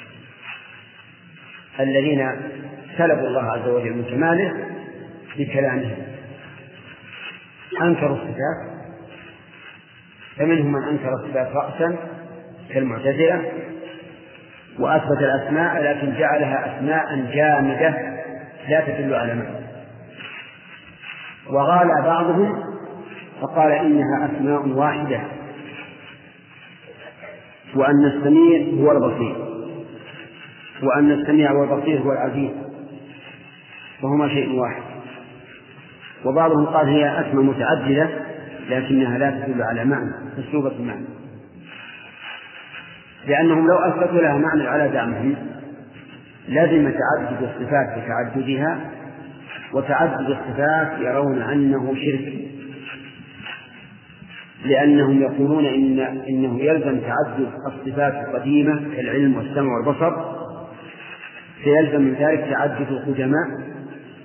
الذين سلبوا الله عز وجل من كماله بكلامهم، أنكروا الصفات، فمنهم من أنكر الصفات رأسا كالمعتزلة، وأثبت الأسماء لكن جعلها أسماء جامدة لا تدل على معنى، وغالى بعضهم فقال إنها أسماء واحدة، وأن السميع هو البصير، وأن السميع والبصير هو العزيز، وهما شيء واحد. وبعضهم قال هي أسماء متعددة لكنها لا تدل على معنى مسلوبة المعنى، لأنهم لو أثبتوا لها معنى على زعمهم لازم تعدد الصفات بتعددها، وتعدد الصفات يرون أنه شرك، لأنهم يقولون إن إنه يلزم تعدد الصفات القديمة كالعلم والسمع والبصر، فيلزم من ذلك تعدد القدماء،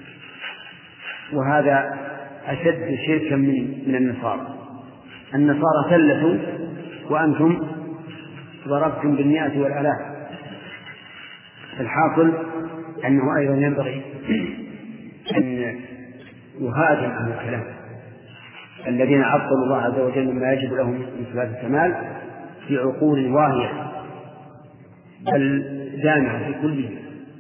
وهذا أشد شركا من من النصارى. النصارى ثلثوا وأنتم ضربتم بالمئة والآلاف. الحاصل أنه أيضا ينبغي أن يهاجم أهل الكلام الذين عطلوا الله عز وجل مما يجب لهم من صفات الكمال في عقول واهية بل جامعة في كله.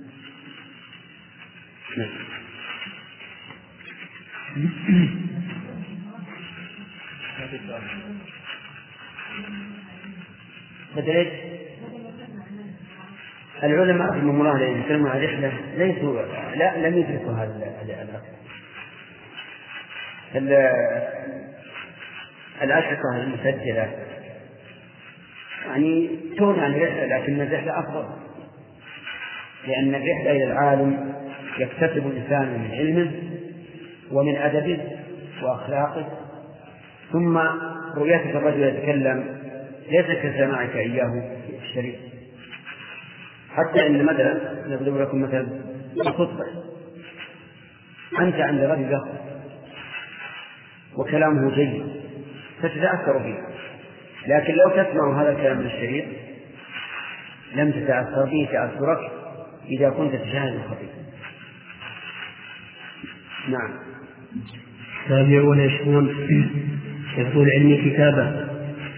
بدأت العلماء رحمهم الله الذين يتكلمون عن الرحلة ليسوا لا لم يدركوا هذا الأشرطة المسجلة، يعني تغني عن الرحلة، لكن الرحلة أفضل، لأن الرحلة إلى العالم يكتسب الإنسان من علمه ومن أدبه وأخلاقه، ثم رؤيتك الرجل يتكلم ليس كسماعك إياه في الشريف. حتى إن مثلا نضرب لكم مثلا الخطبة، أنت عند رجل يخطب وكلامه جيد فتتأثر به، لكن لو تسمع هذا الكلام من الشريف لم تتأثر به تأثرك إذا كنت تشاهد الخطيب. نعم. السابع والعشرون حفظ العلم كتابة.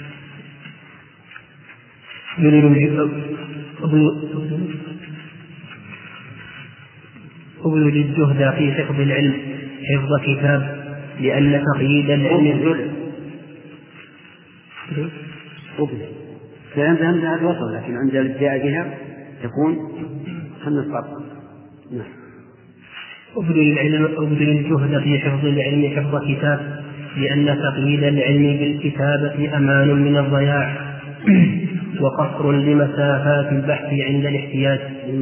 أبذل الجهد في حفظ العلم حفظ كتاب، لأن تقييد العلم أبذل كلام همزة وصل، لكن عند الابتداء بها تكون خمس فرق. نعم. أبذل العلم أبذل الجهد في حفظ العلم حفظ كتاب، لأن تقييد العلم بالكتابة أمان من الضياع، وقصر لمسافات البحث عند الاحتياج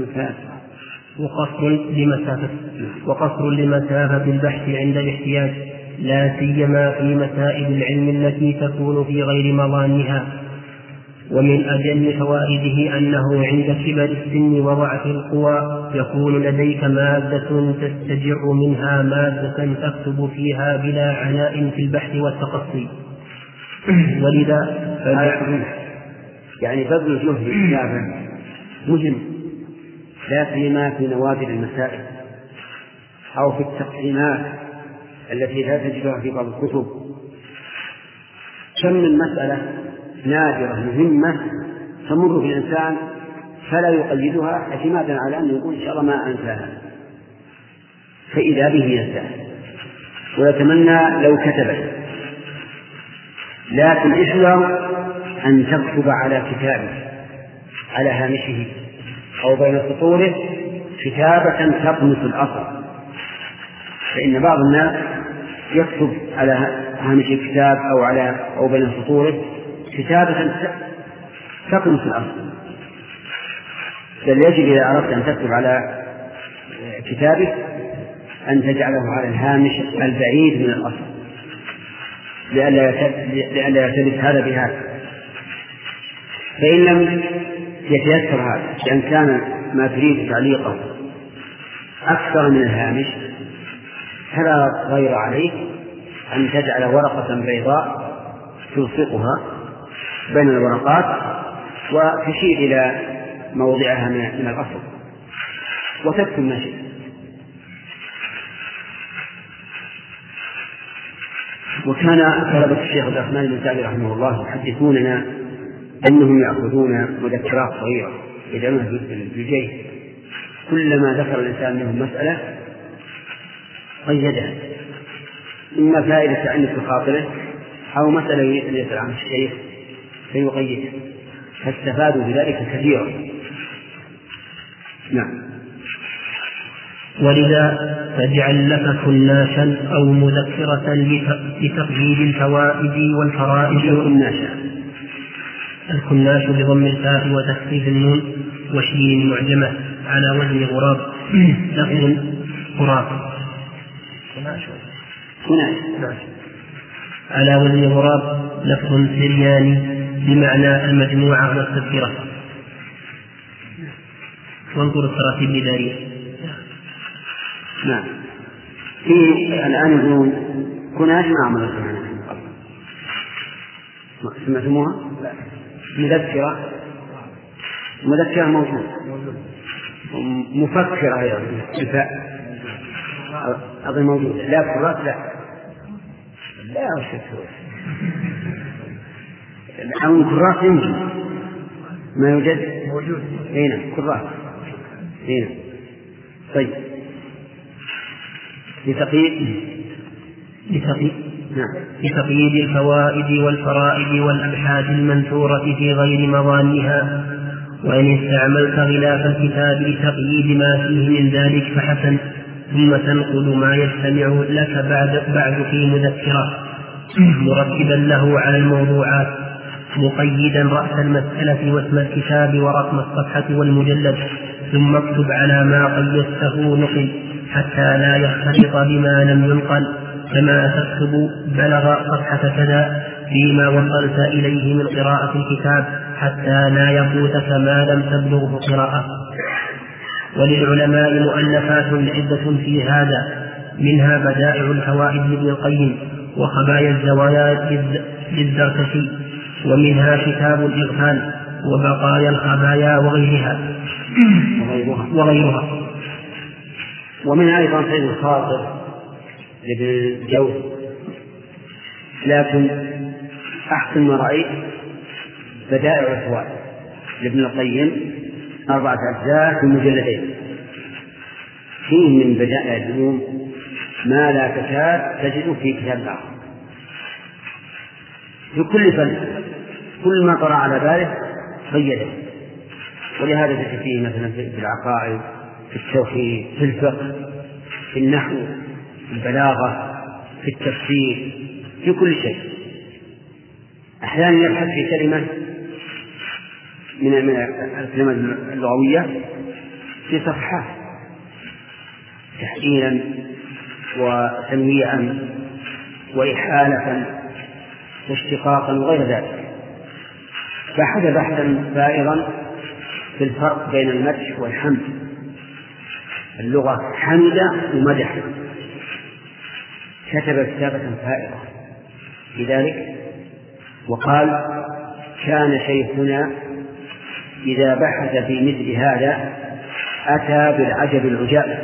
وقصر لمسافة وقصر لمسافة البحث عند الاحتياج، لا سيما في مسائل العلم التي تكون في غير مظانها. ومن أجل فوائده أنه عند كبر السن وضعف القوى يكون لديك مادة تستجر منها مادة تكتب فيها بلا عناء في البحث والتقصي. ولذا يعني بذل الجهد الكتابة مهم، لا سيما في نوادر المسائل أو في التقسيمات التي لا تجدها في بعض الكتب. كم من مسألة نادرة مهمة تمر في الإنسان فلا يقيدها اعتمادا على أن يقول إن شاء الله ما أنساها، فإذا به ينساها ويتمنى لو كتبه. لكن احذر أن تكتب على كتابه على هامشه أو بين سطوره كتابة تطمس الأصل، فإن بعض الناس يكتب على هامش الكتاب أو على أو بين سطوره كتابة تكن في الأصل، بل يجب إذا أردت أن تكتب على كتابك أن تجعله على الهامش البعيد من الأصل لئلا يرتبط هذا بهذا. فإن لم يتيسر هذا، لأن كان ما تريد تعليقه أكثر من الهامش، فلا غير عليك أن تجعل ورقة بيضاء تلصقها بين الورقات وتشير إلى موضعها من الأصل وتكتب ما شئت. وكان طلبة الشيخ عبد الرحمن بن سعدي رحمه الله يحدثوننا أنهم يأخذون مذكرات صغيرة يجعلونها في الجيب، كلما ذكر الإنسان منهم مسألة قيدها، إما فائدة تعنف في خاطره أو مسألة يسأل عن الشيخ فيقيدها، فاستفادوا بذلك كثيرا. نعم. ولذا فاجعل لك كناشا أو مذكرة لتقييد الفوائد والفرائض. الكناشا الكناش بضم الفاء وتخفيف النون وشين المعجمة على وزن غراب. لفظ غراب على وزن غراب لفظ سرياني بمعنى المجموعة والتذكرة. وانظر التراتيب الإدارية. نعم. في الآن يقولون كناش ما عمل سمعتموها؟ مذكرة مذكرة موجود، مفكرة أيضا الفاء أظن موجودة، لا كرات لا لا وشكرا أو كرات يمكن ما يوجد موجود هنا كرات هنا. طيب لتقييد لتقييد نعم. لتقييد الفوائد والفرائض والأبحاث المنثورة في غير مظانها، وإن استعملت غلاف الكتاب لتقييد ما فيه من ذلك فحسن، ثم تنقل ما يستمع لك بعد, بعد في مذكرة مرتبا له على الموضوعات، مقيدا رأس المسألة واسم الكتاب ورقم الصفحة والمجلد، ثم اكتب على ما قيدته نقل حتى لا يختلط بما لم ينقل، كما تكتب بلغ صفحة كذا فيما وصلت إليه من قراءة الكتاب حتى لا يفوتك ما لم تبلغه قراءة. وللعلماء مؤلفات عدة في هذا، منها بدائع الفوائد لابن القيم وخبايا الزوايا للزركشي، ومنها كتاب الإغفال وبقايا الخبايا وغيرها وغيرها ومنها أيضا سيد الخاطر لابن الجوزي. لكن أحسن ما رأيت بدائع الفوائد لابن القيم أربعة أجزاء في مجلدين، فيه من بدائع العلوم ما لا تكاد تجد في كتاب آخر في كل فن، كل ما طرأ على باله قيده. ولهذا تجد فيه مثلا في العقائد، في التوحيد، في الفقه، في النحو، في البلاغة، في التفسير، في كل شيء. أحيانا يبحث في كلمة من الكلمات اللغوية في صفحات تحليلا وتنويعا وإحالة واشتقاقا وغير ذلك. بحث بحثا فائضا في الفرق بين المدح والحمد. اللغة حمد ومدح، كتب كتابة فائضة لذلك، وقال: كان شيخنا إذا بحث في مثل هذا أتى بالعجب العجاب،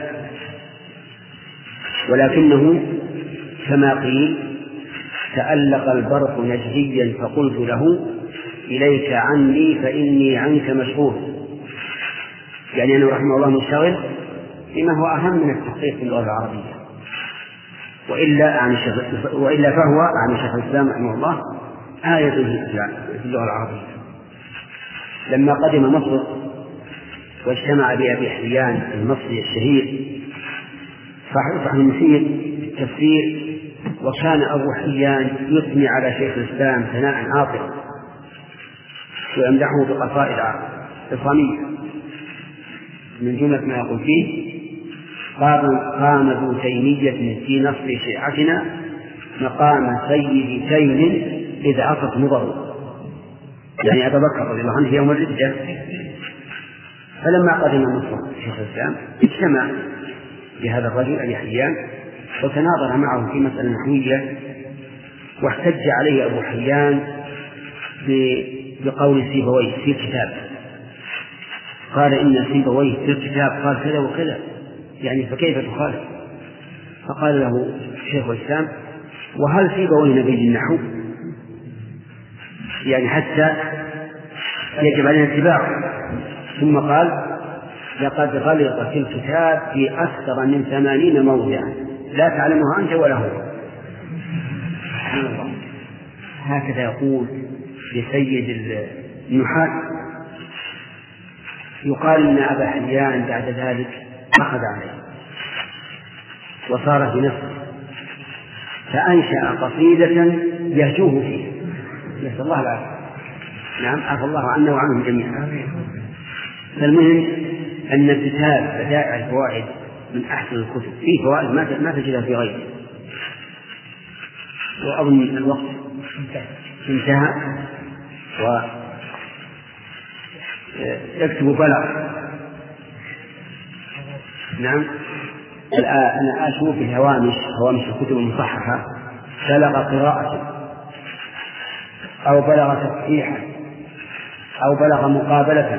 ولكنه كما قيل: تألق البرق نجديا فقلت له إليك عني فإني عنك مشغول. يعني أنه رحمه الله مشتغل بما هو أهم من التحقيق في اللغة العربية، وإلا عن الشيخ وإلا فهو عن شيخ الإسلام رحمه الله آية في اللغة العربية. لما قدم مصر واجتمع بأبي حيان المصري الشهير صاحب المفيد التفسير وكان أبو حيان يثني على شيخ الإسلام ثناء عاطرا ويمدحه بقصائد عصامية. من جملة ما يقول فيه: قام ذو تيمية في نصر شيعتنا مقام سيد تيم إذ عصت مضر، يعني أبا بكر رضي الله عنه في يوم الردة. فلما قدم مصر شيخ الإسلام اجتمع بهذا الرجل أبي حيان وتناظر معه في مسألة نحوية، واحتج عليه أبو حيان بقول سيبويه في الكتاب. قال: إن سيبويه في الكتاب قال كذا وكذا، يعني فكيف تخالف؟ فقال له شيخ الإسلام: وهل سيبويه نبي النحو؟ يعني حتى يجب علينا اتباعه. ثم قال: لقد غلط في الكتاب في أكثر من ثمانين موضعا لا تعلمها أنت ولا هو. هكذا يقول لسيد النحاة. يقال إن أبا حيان بعد ذلك أخذ عليه وصار في نفسه، فأنشأ قصيدة يهجوه فيها، نسأل الله العافية. نعم، عفى الله عنا وعنهم جميعا. فالمهم أن كتاب بدائع الفوائد من أحسن الكتب، فيه فوائد ما تجدها في غيره. وأظن الوقت انتهى، ويكتب بلغ. نعم، أنا أشوف الهوامش هوامش الكتب المصححة بلغ قراءة أو بلغ تصحيحا أو بلغ مقابلة.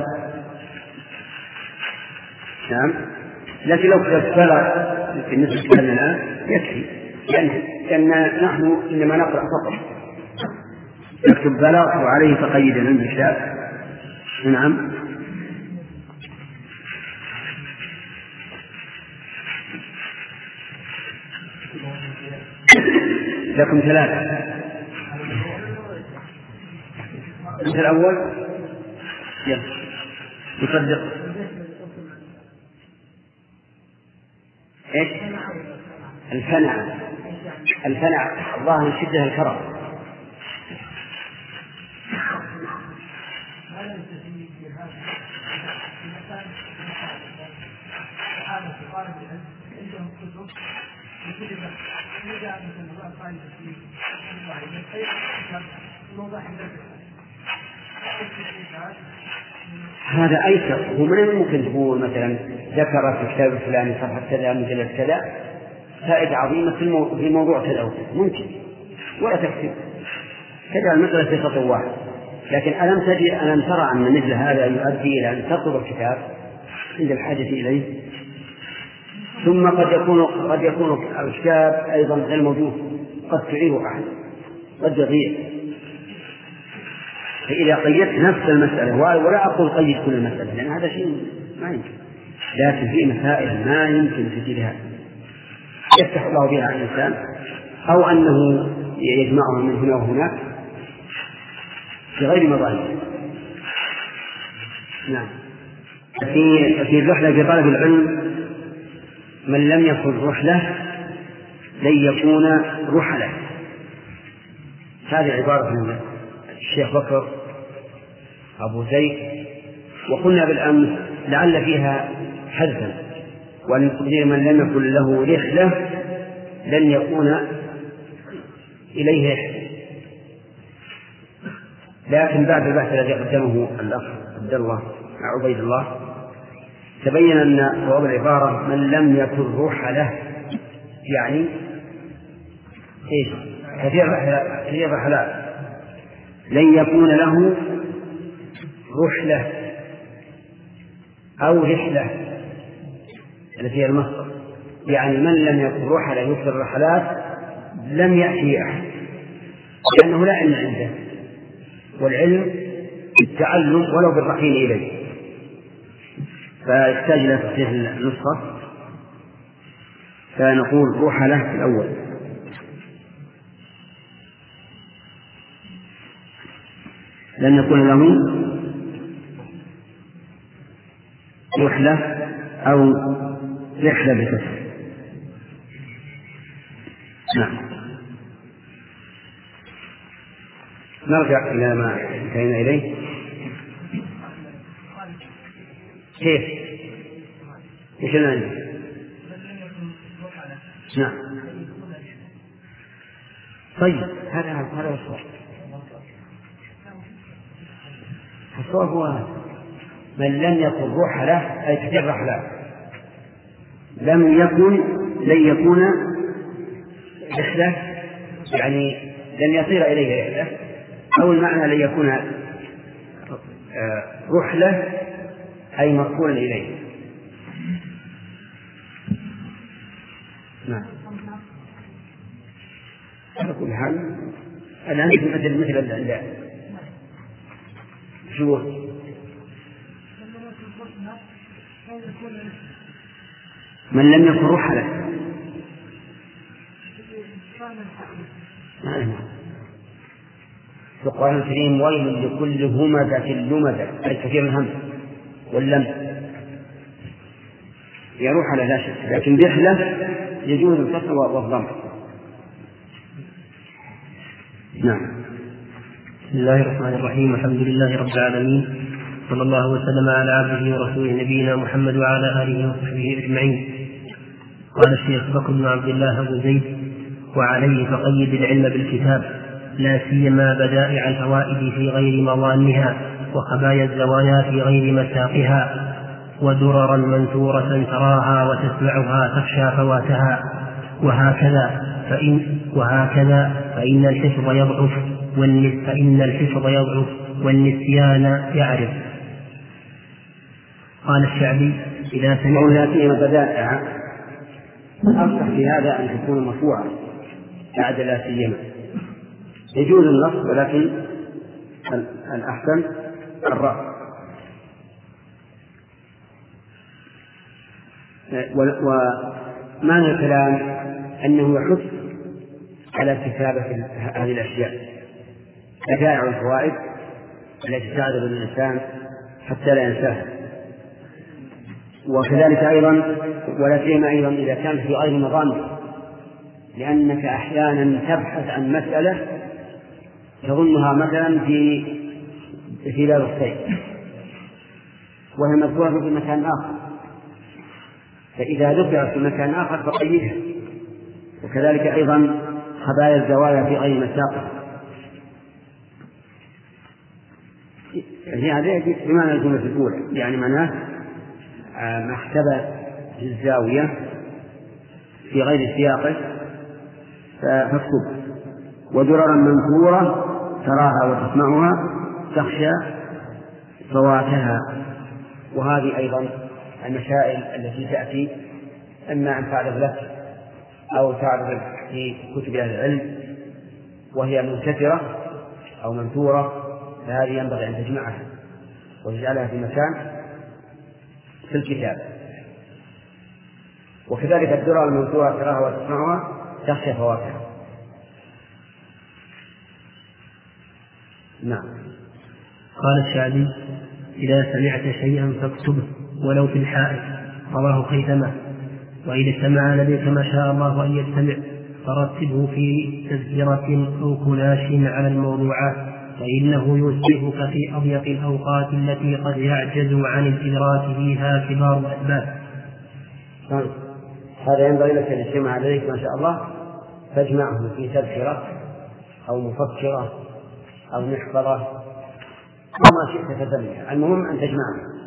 نعم، لكن لو كتبت بلغ بالنسبة لنا الآن يكفي، لأن نحن إنما نقرأ فقط. نكتب بلغ وعليه تقيد من الكتاب. نعم، لكم ثلاثة. مثل الأول يصدق إيش؟ الفنع. الفنع الله يشده الكرم. هذا أيسر. هو من ممكن تقول مثلا ذكر في كتاب الفلاني صفحة كذا مجلد كذا فائدة عظيمة في موضوع كذا ممكن، ولا تكتب كذا المسألة في سطر واحد. لكن ألم تجد ألم ترى أن مثل هذا يؤدي إلى أن تطلب الكتاب عند الحاجة إليه؟ ثم قد يكون قد يكون الكتاب أيضا غير موجود، قد تعيره أحد، قد يضيع. فإذا قيدت نفس المسألة، ولا أقول قيد كل المسألة لأن هذا شيء ما يمكن، لكن في مسائل ما يمكن تجدها يفتح الله بها على الإنسان، أو أنه يجمعها من هنا وهناك بغير مظاهر. نعم. في في الرحلة في طلب العلم من لم يكن رحلة لن يكون رحلة. هذه عبارة من الشيخ بكر أبو زيد، وقلنا بالأمس لعل فيها حذفا، وأن تقدير من لم يكن له رحلة لن يكون إليه رحلة. لكن بعد البحث الذي قدمه الأخ عبد الله عبيد الله تبين أن صواب العبارة من لم يكن رحلة، يعني إيش؟ كثير رحلات لن يكون له رحلة أو رحلة التي هي المصدر، يعني من لم يكن رحلة يكثر الرحلات لم يأتي أحد، لأنه لا علم عنده، والعلم التعلم ولو بالرحيل إليه، فيحتاج إلى تصحيح النسخة. فنقول رحلة في الأول. لن يكون له رحلة أو رحلة بكسر. نعم. نرجع إلى ما انتهينا إليه. كيف؟ إيش اللي عندي؟ نعم. طيب هذا هذا الصواب. الصواب هو هذا: من لم يكن روح له أي تجرح له لم يكن لن يكون رحلة، يعني لن يصير إليه رحلة، أو المعنى لن يكون رحلة أي مرسولا إليه. نعم. على كل حال الآن مثل مثل ال شو من لم يكن رحلة في القرآن الكريم: ويل لكل همزة لمزة، أي كثير الهمز واللمس. يروح على لا شك، لكن برحلة يجوز الفتح والضم. نعم. بسم الله الرحمن الرحيم، والحمد لله رب العالمين، صلى الله وسلم على عبده ورسوله نبينا محمد وعلى آله وصحبه أجمعين. قال الشيخ بكر بن عبد الله أبو زيد: وعليه فقيد العلم بالكتاب، لا سيما بدائع الفوائد في غير مظانها، وخبايا الزوايا في غير مساقها، ودررا منثورة تراها وتسمعها تخشى فواتها، وهكذا فإن وهكذا فإن الحفظ يضعف فإن الحفظ يضعف والنسيان يعرف. قال الشعبي: إذا سمعوا ذاتهم بدائع، أصح في هذا أن تكون مرفوعة بعد لا سيما. يجوز النصب ولكن الأحسن الرفع. ومعنى الكلام أنه يحث على كتابة هذه الأشياء، بدائع الفوائد التي تعرض الإنسان حتى لا ينساها. وكذلك أيضا ولا سيما أيضا إذا كان في غير مظان، لأنك أحيانا تبحث عن مسألة تظنها مثلا في في باب الصيد وهي مذكورة في مكان آخر، فإذا ذكرت في مكان آخر فقيدها. وكذلك أيضا خبايا الزوايا في غير مساقها، هذا بمعنى الجملة الأولى، يعني معناه ما احتوى في الزاوية في غير سياقه فاكتب. ودررا منثورة تراها وتسمعها تخشى فواتها. وهذه أيضا المسائل التي تأتي إما أن تعرض لك أو تعرض في كتب أهل العلم وهي منتثرة أو منثورة، فهذه ينبغي أن تجمعها وتجعلها في مكان في الكتاب. وكذلك الدرر المنثورة تراها وتسمعها تخشى فواتها. نعم. قال الشعبي: إذا سمعت شيئا فاكتبه ولو في الحائط. رواه خيثمة. وإذا استمع لديك ما شاء الله أن يستمع فرتبه في تذكرة أو كلاش على الموضوعات، فإنه يسبقك في أضيق الأوقات التي قد يعجز عن الإدراك فيها كبار الأسباب. هذا ينبغي لك أن يجمع لديك ما شاء الله فاجمعه في تذكرة أو مفكرة أو محفظة أو ما شئت تتبعه، المهم أن تجمعه.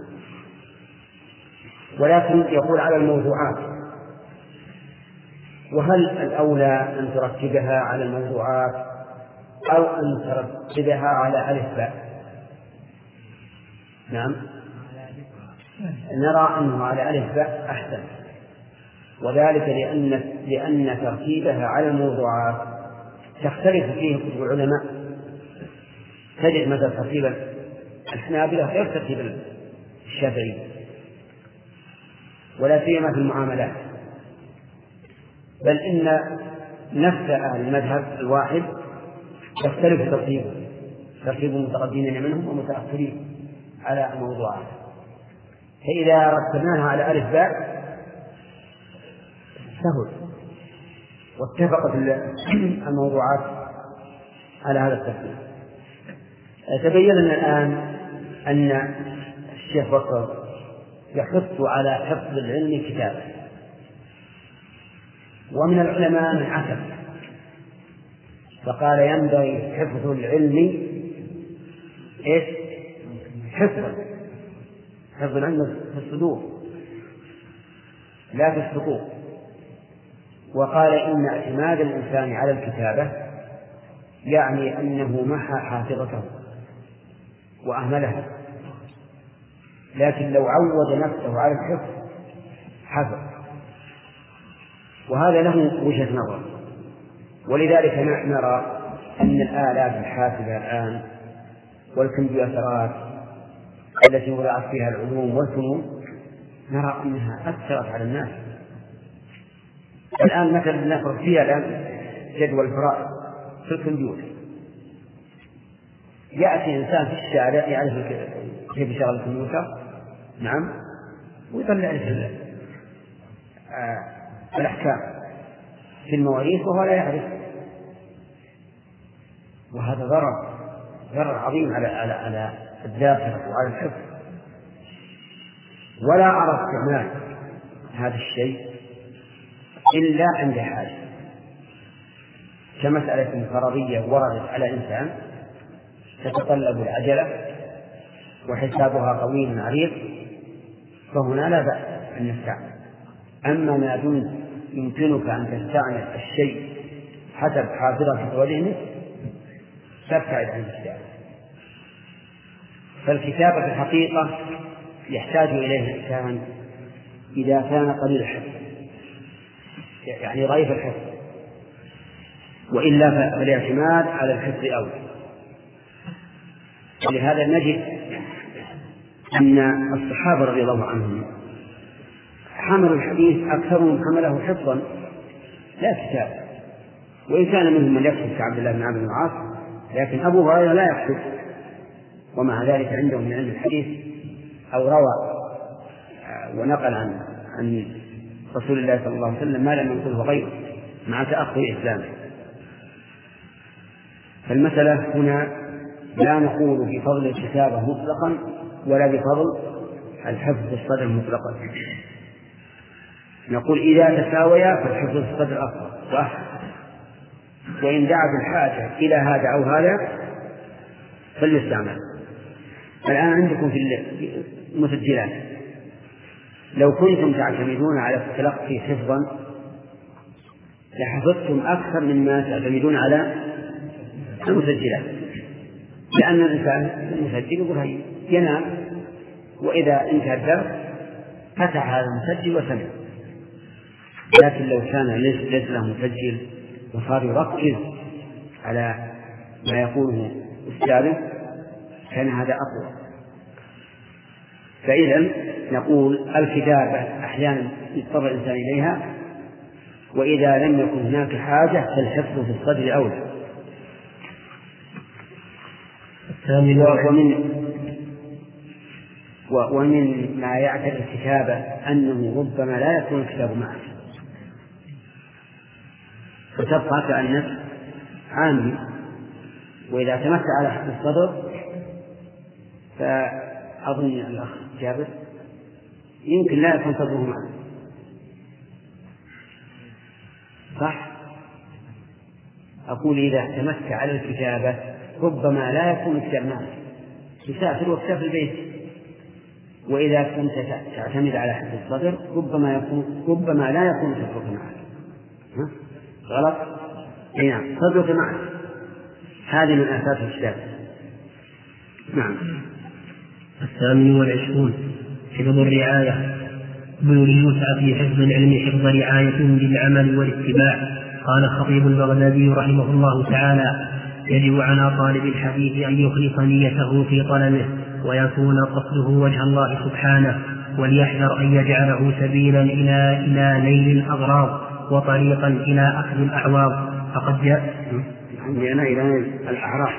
ولكن يقول على الموضوعات، وهل الأولى أن ترتبها على الموضوعات أو أن ترتبها على ألف باء؟ نعم، نرى أنه على ألف باء أحسن، وذلك لأن لأن ترتيبها على الموضوعات تختلف فيه كتب العلماء. تجد مثلا ترتيب الحنابلة غير ترتيب الشافعي، ولا سيما في المعاملات، بل إن نفس أهل المذهب الواحد يختلف ترتيبه، ترتيب المتقدمين منهم ومتأخرين على الموضوعات. فإذا رتبناها على ألف باء سهل، واتفقت الموضوعات على هذا الترتيب. تبين لنا الآن أن الشيخ بكر يحث على حفظ العلم كتابا، ومن العلماء من عكس فقال ينبغي حفظ العلم إيش؟ حفظا، حفظ العلم في الصدور لا في السطور. وقال إن اعتماد الإنسان على الكتابة يعني أنه محى حافظته وأهملها، لكن لو عود نفسه على الحفظ حفظ، وهذا له وجهة نظر. ولذلك نرى أن الآلات الحاسبة الآن والكمبيوترات التي وضعت فيها العلوم والفنون نرى أنها أثرت على الناس. الآن مثلا نفرض فيها الآن جدول الفرائض في الكمبيوتر، يأتي إنسان في الشارع يعرف كيف يشغل الكمبيوتر، نعم، ويطلع له الأحكام في المواريث وهو لا يعرف، وهذا ضرر ضرر عظيم على على على الذاكرة وعلى الحفظ. ولا أرى استعمال هذا الشيء إلا عند حاجة، كمسألة فرضية وردت على إنسان تتطلب العجلة وحسابها طويل عريض، فهنا لا بأس أن نستعمل. أما ما دمت يمكنك أن تستعمل الشيء حسب حافظك وذهنك فابتعد عن الكتابة. فالكتابة في الحقيقة يحتاج إليه الإنسان إذا كان قليل الحفظ، يعني ضعيف الحفظ، وإلا فالاعتماد على الحفظ أولى. ولهذا نجد أن الصحابة رضي الله عنهم حملوا الحديث أكثرهم حمله حفظا لا كتابة، وإن كان منهم من يكتب كعبد الله بن عمرو بن العاص، لكن أبو هريرة لا يكتب، ومع ذلك عندهم من علم الحديث أو روى ونقل عن عن رسول الله صلى الله عليه وسلم ما لم ينقله غيره مع تأخر إسلامه. فالمسألة هنا لا نقول بفضل الكتابة مطلقا ولا بفضل الحفظ في الصدر مطلقا، نقول إذا تساويا فالحفظ في الصدر أفضل وأحسن، وإن دعت الحاجة إلى هذا أو هذا فليستعمل. الآن عندكم في المسجلات لو كنتم تعتمدون على التلقي حفظا لحفظتم أكثر مما تعتمدون على المسجلات، لأن الإنسان المسجل يقول هي ينام، وإذا انتهى الدرس فتح هذا المسجل وسمع. لكن لو كان ليس له مسجل وصار يركز على ما يقوله أستاذه كان هذا أقوى. فإذا نقول الكتابة أحيانا يضطر الإنسان إليها، وإذا لم يكن هناك حاجة فالحفظ في الصدر أولى. ومن ومن ما يعتبر الكتابة أنه ربما لا يكون الكتاب معه، فتبقى كأنك عامل، وإذا تمتع على حفظ الصدر فأظن الأخ جابر يمكن لا يكون صدره معه، صح؟ أقول إذا اعتمدت على الكتابة ربما لا يكون الكتاب معك، تسافر وكتاب البيت. وإذا كنت تعتمد على حفظ الصدر ربما يكون ربما لا يكون صدرك معك. ها؟ غلط؟ نعم، صدرك معك. هذه من آفات الكتاب. نعم. الثامن والعشرون حفظ الرعاية. بذل يسعى في حفظ العلم حفظ رعاية للعمل والاتباع. قال الخطيب البغدادي رحمه الله تعالى: يجب على طالب الحديث أن يخلص نيته في طلبه ويكون قصده وجه الله سبحانه، وليحذر أن يجعله سبيلا إلى إلى نيل الأغراض وطريقا إلى أخذ الأعواض. فقد جاء عندي أنا إلى الأعراف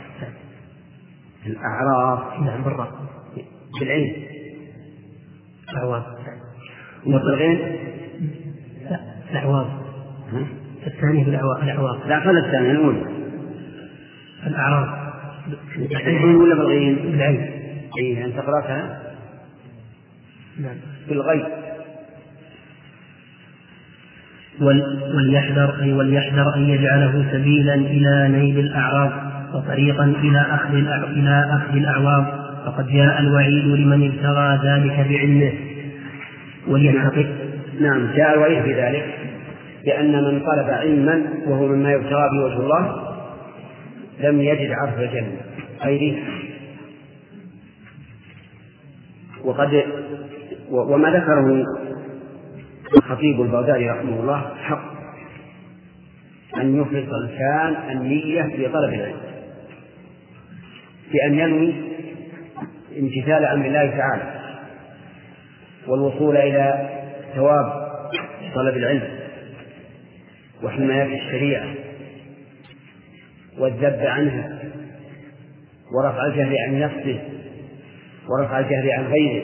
الأعراف نعم بالراء بالعين أعواض وبالغين لا الأعواض الثاني بالأعواض. لا خلص الثاني الأولى الأعراض بالعين ولا بالغين؟ بالعين. إيه أنت قرأتها؟ نعم. بالغين. وليحذر أي وليحذر أن يجعله سبيلا إلى نيل الأعراض وطريقا إلى أخذ إلى أخذ الأعواض، فقد جاء الوعيد لمن ابتغى ذلك بعلمه وليتقي. نعم جاء الوعيد في ذلك بأن من طلب علما وهو مما يبتغى به وجه الله لم يجد عرف الجنة أي وقد وما ذكره الخطيب البغدادي رحمه الله حق، أن يخلص الإنسان النية في طلب العلم بأن ينوي امتثال أمر الله تعالى والوصول إلى ثواب طلب العلم وحماية الشريعة والذب عنها ورفع الجهل عن نفسه ورفع الجهل عن غيره،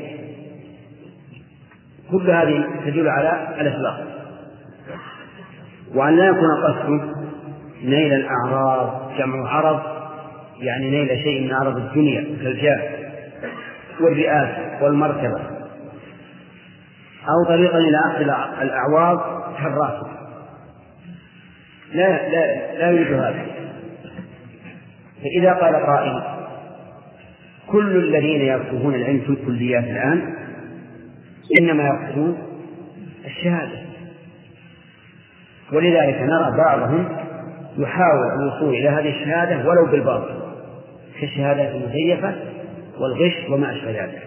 كل هذه تدل على الإخلاص، وأن لا يكون قصده نيل الأعراض، جمع عرض يعني نيل شيء من عرض الدنيا كالجاه والرئاسة والمرتبة، أو طريقا إلى أخذ الأعواض كالراسب، لا لا لا يريد هذا. فإذا قال قائل كل الذين يكتبون العلم في الكليات الآن إنما يقصدون الشهادة، ولذلك نرى بعضهم يحاول الوصول إلى هذه الشهادة ولو بالباطل كالشهادات المزيفة والغش وما أشبه ذلك،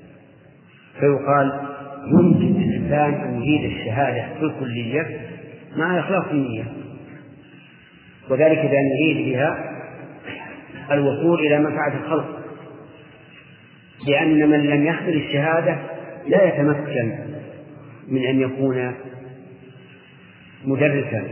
فيقال يمكن الإنسان أن يريد الشهادة في الكلية مع إخلاص النية، وذلك بأن يريد بها الوصول إلى منفعة الخلق، لأن من لم يحصل الشهادة لا يتمكن من أن يكون مدرسا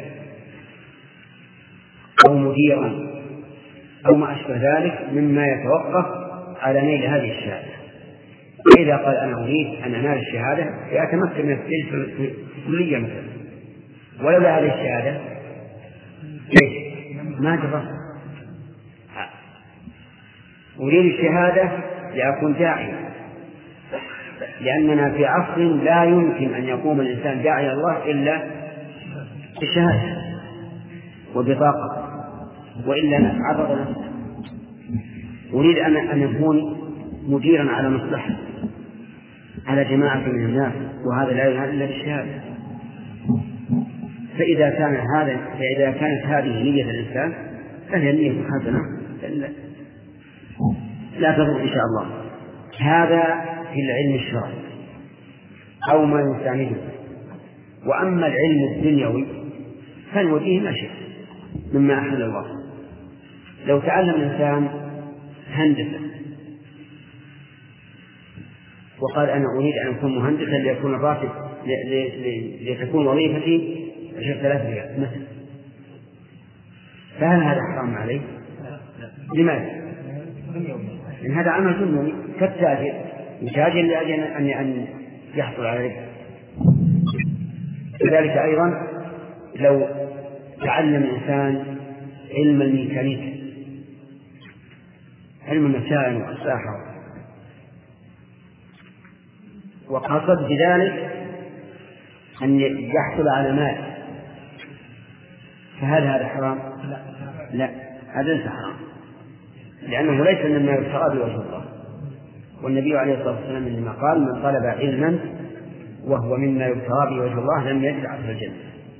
أو مديرا أو ما أشبه ذلك مما يتوقف على نيل هذه الشهادة. إذا قال أنا أريد أن أنال الشهادة فأتمكن من التدريس في الكلية مثلا، ولولا هذه الشهادة ليش ما درست؟ أريد الشهادة لأكون داعيا، لأننا في عصر لا يمكن أن يقوم الإنسان داعي الله إلا بشهادة وبطاقة، وإلا عرض نفسه. أريد أن أن أكون مديرا على مصلحة على جماعة من الناس، وهذا لا ينال إلا بالشهادة. فإذا كان هذا فإذا كانت هذه نية الإنسان فهي نية حسنة لا تضر إن شاء الله. هذا في العلم الشرعي أو ما يسانده. وأما العلم الدنيوي فالوجيه ما شاء مما أحل الله. لو تعلم الإنسان هندسة وقال أنا أريد أن أكون مهندسا ليكون الراتب لتكون وظيفتي عشرة آلاف ريال مثلا، فهل هذا حرام عليه؟ لماذا؟ لأن هذا عمل دنيوي كالتاجر يتاجر لأجل أن يحصل على ربح. كذلك أيضا لو تعلم الإنسان علم الميكانيكا، علم المسائل والساحة، وقصد بذلك أن يحصل على مال، فهل هذا حرام؟ لا، هذا ليس حرام، لأنه ليس مما يبتغى بوجه الله. والنبي عليه الصلاة والسلام إنما قال من طلب علما وهو مما يبتغى بوجه الله لم يجد عرف الجنة.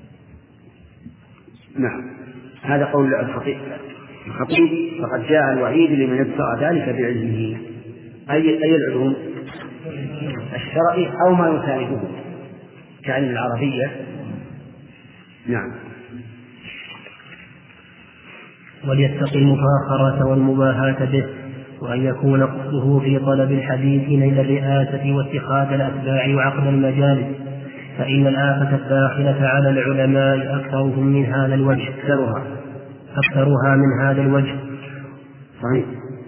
نعم، هذا قول الخطيب. الخطيب فقد جاء الوعيد لمن ابتغى ذلك بعلمه، أي أي العلوم الشرعي أو ما يساعده كعلم العربية. نعم. وليتقي المفاخرة والمباهاة به، وأن يكون قصده في طلب الحديث نيل الرئاسة واتخاذ الأتباع وعقد المجالس، فإن الآفة الداخلة على العلماء أكثرهم من هذا الوجه أكثرها أكثرها من هذا الوجه. صحيح.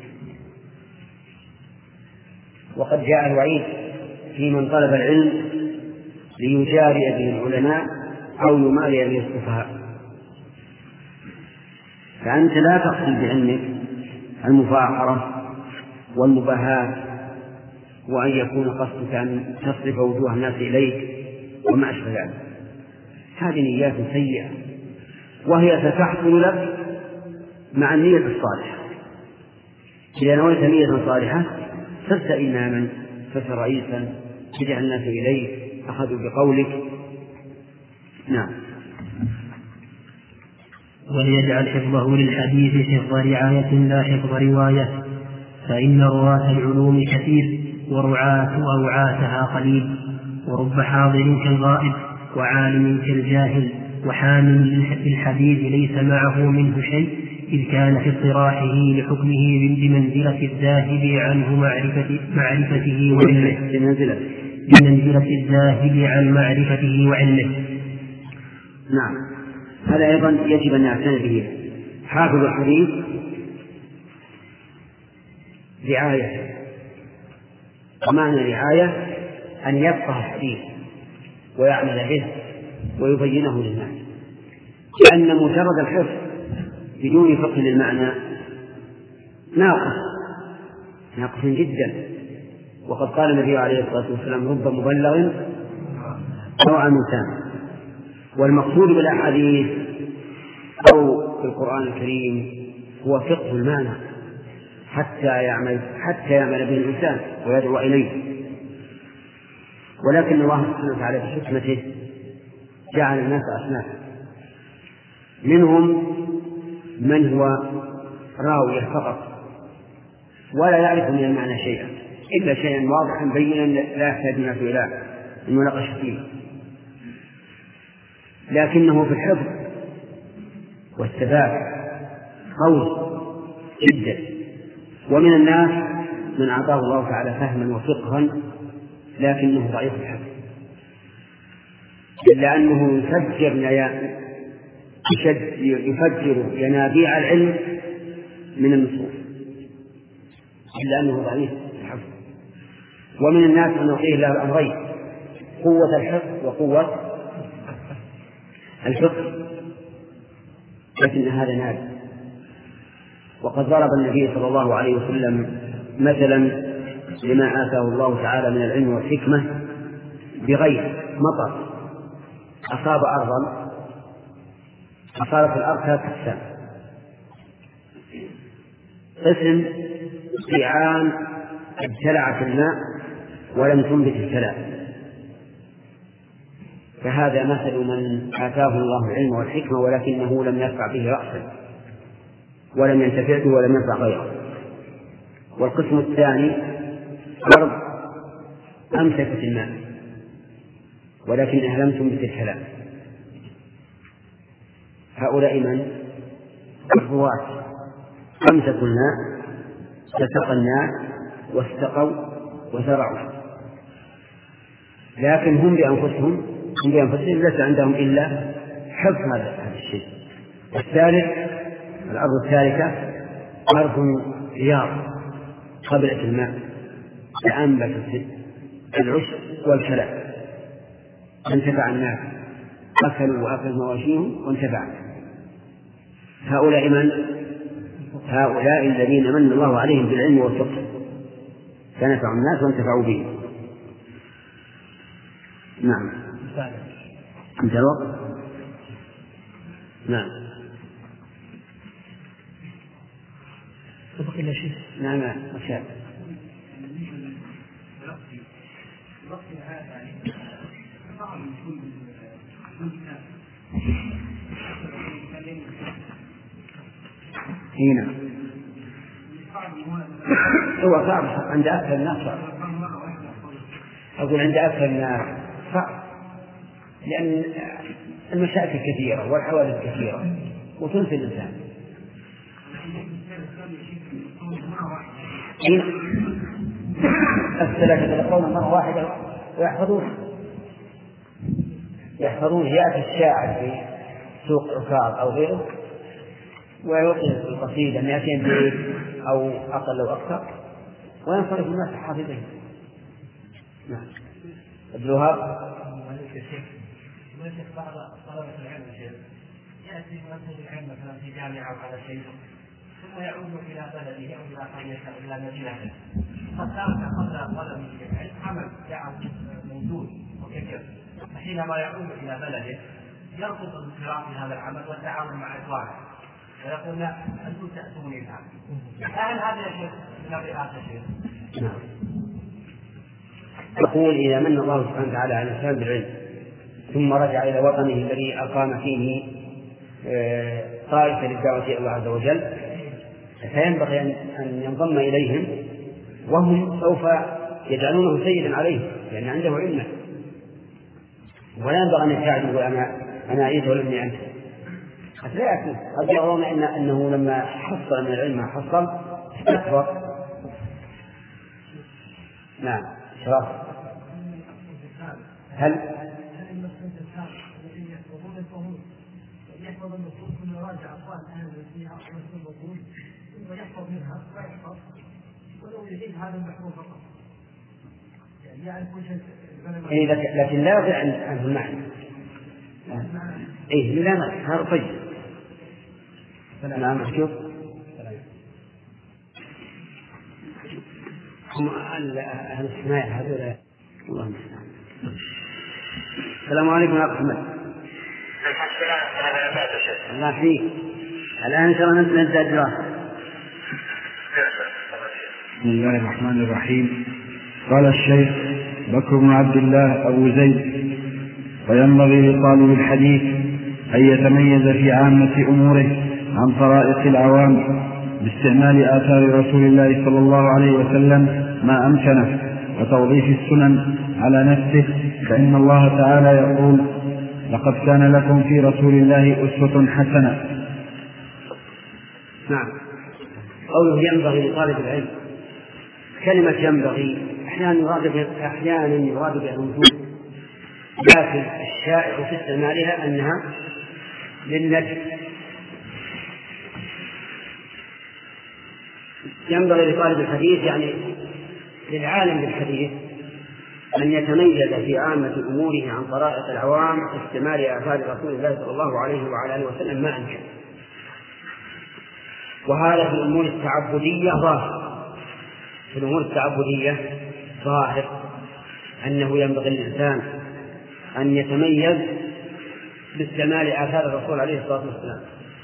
وقد جاء الوعيد في من طلب العلم ليجاري به العلماء أو يماري به السفهاء. فأنت لا تقصد بعلمك المفاخرة والمباهاة، وأن يكون قصدك أن تصرف وجوه الناس إليك وما أشبه ذلك. هذه نيات سيئة، وهي ستحصل لك مع النية الصالحة. إذا نويت نية صالحة صرت إماما، صرت رئيسا، تدعى الناس إليك، أخذوا بقولك. نعم. وليجعل حفظه للحديث حفظ رعاية لا حفظ رواية، فإن رواة العلوم كثير ورعاة أوعاتها قليل، ورب حاضر كالغائب وعالم كالجاهل وحامل للحديث ليس معه منه شيء، إذ كان في اطراحه لحكمه بمنزلة الذاهب عنه معرفة معرفته وعلمه بمنزلة الذاهب عن معرفته وعلمه. نعم، هذا أيضا يجب أن نعتني به. حافظ الحديث رعاية، ومعنى رعاية أن يفقه الحديث ويعمل به ويبينه للناس، لأن مجرد الحفظ بدون فقه للمعنى ناقص ناقص جدا. وقد قال النبي عليه الصلاة والسلام: رب مبلغ أو عن سامع. والمقصود بالأحاديث أو بالقرآن الكريم هو فقه المعنى حتى يعمل حتى يعمل به الإنسان ويدعو إليه. ولكن الله سبحانه وتعالى بحكمته جعل الناس أصنافا، منهم من هو راوية فقط ولا يعرف من المعنى شيئا إلا شيئا واضحا بينا لا يحتاج الناس إلى المناقشة فيه، لكنه في الحفظ والثبات قوي جدا. ومن الناس من أعطاه الله تعالى فهما وفقها لكنه ضعيف الحفظ، إلا أنه يفجر يفجر ينابيع العلم من النصوص، إلا أنه ضعيف الحفظ. ومن الناس من يعطيه الله الأمرين: قوة الحفظ وقوة الفقه، لكن هذا نادر. وقد ضرب النبي صلى الله عليه وسلم مثلا لما آتاه الله تعالى من العلم والحكمة بغير مطر أصاب أرضا أصابت الأرض ثلاث أقسام: قسم قيعان ابتلعت الماء ولم تنبت الكلام، فهذا مثل من آتاه الله العلم والحكمة ولكنه لم يرفع به رأسا ولم ينتفع به ولم ينفع غيره. والقسم الثاني أرض أمسكت الماء ولكنها لم تنبت الكلام، هؤلاء من الرواة أمسكوا الماء فسقى الناس واستقوا وزرعوا، لكن هم بأنفسهم هم بأنفسهم ليس عندهم إلا حفظ هذا الشيء. الثالث الأرض الثالثة أرض رياض قبلت الماء فأنبتت العشب والكلام، انتفع الناس، أكلوا وأكلوا مواشيهم وانتفعوا. هؤلاء من؟ هؤلاء الذين من الله عليهم بالعلم والفقه فنفعوا الناس وانتفعوا به. نعم. انت الوقت؟ نعم. تبقى إلا شيء؟ نعم نعم أشياء. هنا هو صعب عند أكثر الناس، صعب أقول عند أكثر الناس صعب، لأن المشاكل كثيرة والحوادث كثيرة وتنسى الإنسان. الثلاثة يتلقون مرة واحدة ويحفظون يحفظون يأتي الشاعر في سوق عكاظ أو غيره ويلقي القصيدة مئتين بيت أو أقل أو أكثر وينصرف الناس حافظين. نعم. ابن وهب بعض طلبة العلم يأتي مثلا العلم مثلا في جامعة على شيء ثم يعود إلى بلده أو إلى قريته أو إلى مدينته. قد كان قبل طلبه للعلم عمل دعوة موجود وكثير، فحينما يعود إلى بلده يرفض الانخراط في هذا العمل والتعاون مع إخوانه ويقول لا أنتم تأتوني الآن. هل هذا يا شيخ من الرئاسة شيخ؟ نعم. يقول إذا من الله سبحانه وتعالى على الإنسان بالعلم ثم رجع إلى وطنه الذي أقام فيه طائفة للدعوة إلى الله عز وجل، فينبغي أن ينضم إليهم وهم سوف يجعلونه سيدا عليه لأن عنده علمه، ولا ينبغي أن يساعده أنا أنا أريد ولدني أنت. قد لا يكون، قد يرون إن أنه لما حصل من العلم ما حصل استكبر. نعم. شرف. هل يحفظ النصوص ثم يراجع أقوال أهل فيها ويحفظ ويحفظ منها ويحفظ ولو يزيد هذا المحفوظ فقط يعني يعرف كل شيء. إيه لكن لا يضيع عنه المعنى. إيه لا لا هذا طيب. نعم شوف. هم أهل الحماية هذول الله المستعان. السلام عليكم يا أحمد. الله يحييك. الآن ترى نبدأ الدراسة. بسم الله الرحمن الرحيم. قال الشيخ بكر بن عبد الله أبو زيد: وينبغي لطالب الحديث أن يتميز في عامة أموره عن طرائق العوام باستعمال آثار رسول الله صلى الله عليه وسلم ما أمكنه وتوظيف السنن على نفسه، فإن الله تعالى يقول: لقد كان لكم في رسول الله أسوة حسنة. نعم. قوله ينبغي لطالب العلم، كلمة ينبغي أحيانا يراد أحيانا يراد بها الوجوب، لكن الشائع في استعمالها أنها للندب. ينبغي لطالب الحديث يعني للعالم بالحديث أن يتميز في عامة أموره عن طرائق العوام باستعمال آثار رسول الله صلى الله عليه وعلى آله وسلم ما أمكن. وهذا في الأمور التعبدية ظاهر، في الأمور التعبدية ظاهر أنه ينبغي للإنسان أن يتميز باستعمال آثار الرسول عليه الصلاة والسلام.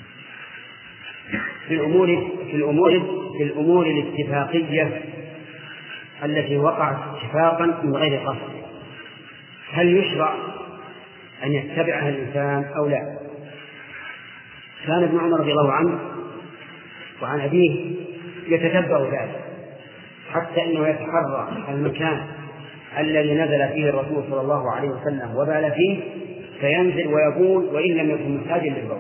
في الأمور في الأمور في الأمور الاتفاقية التي وقعت اتفاقا من غير قصد، هل يشرع أن يتبعها الإنسان أو لا؟ كان ابن عمر رضي الله عنه وعن أبيه يتتبع ذلك حتى إنه يتحرى المكان الذي نزل فيه الرسول صلى الله عليه وسلم وبال فيه فينزل ويقول وإن لم يكن محتاجا للبول.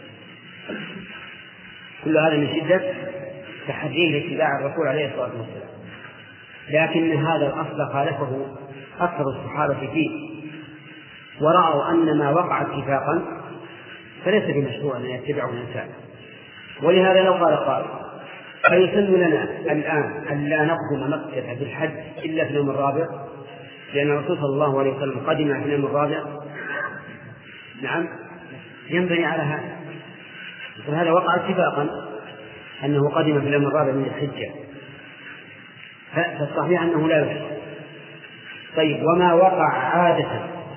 كل هذا من شدة تحريه لاتباع الرسول عليه الصلاة والسلام، لكن هذا الأصل خالفه أكثر الصحابة فيه، ورأوا أن ما وقع اتفاقا فليس بمشروع أن يتبعه الإنسان. ولهذا لو قال قائل: فيسن لنا الآن أن لا نقدم مكة في الحج إلا في اليوم الرابع لأن الرسول صلى الله عليه وسلم قدم في اليوم الرابع؟ نعم، ينبني على هذا، وهذا وقع اتفاقا أنه قدم في اليوم الرابع من الحجة، فالصحيح أنه لا يشرع. طيب، وما وقع عادة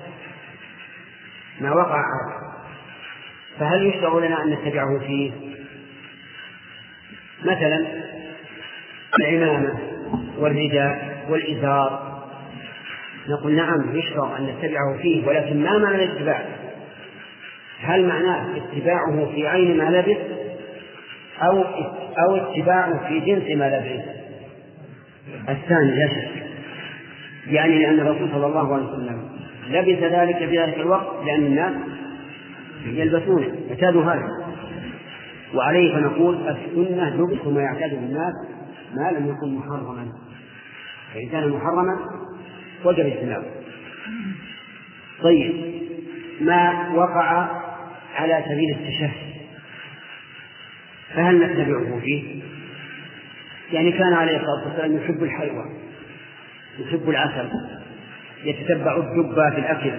ما وقع عادة فهل يشرع لنا أن نتبعه فيه؟ مثلا العمامة والرداء والإزار، نقول نعم يشرع أن نتبعه فيه، ولكن ما معنى الاتباع؟ هل معناه اتباعه في عين ما لبس أو أو اتباعه في جنس ما لبس؟ الثاني لا شك، يعني لأن الرسول صلى الله عليه وسلم لبس ذلك في ذلك الوقت لأن الناس يلبسونه اعتادوا هذا، وعليه فنقول السنة لبس ما يعتاد الناس ما لم يكن محرما، فإن كان محرما وجب اجتنابه. طيب، ما وقع على سبيل التشهي فهل نتبعه فيه؟ يعني كان عليه الصلاة والسلام يحب الحلوى، يحب العسل، يتتبع الدبة في الأكل،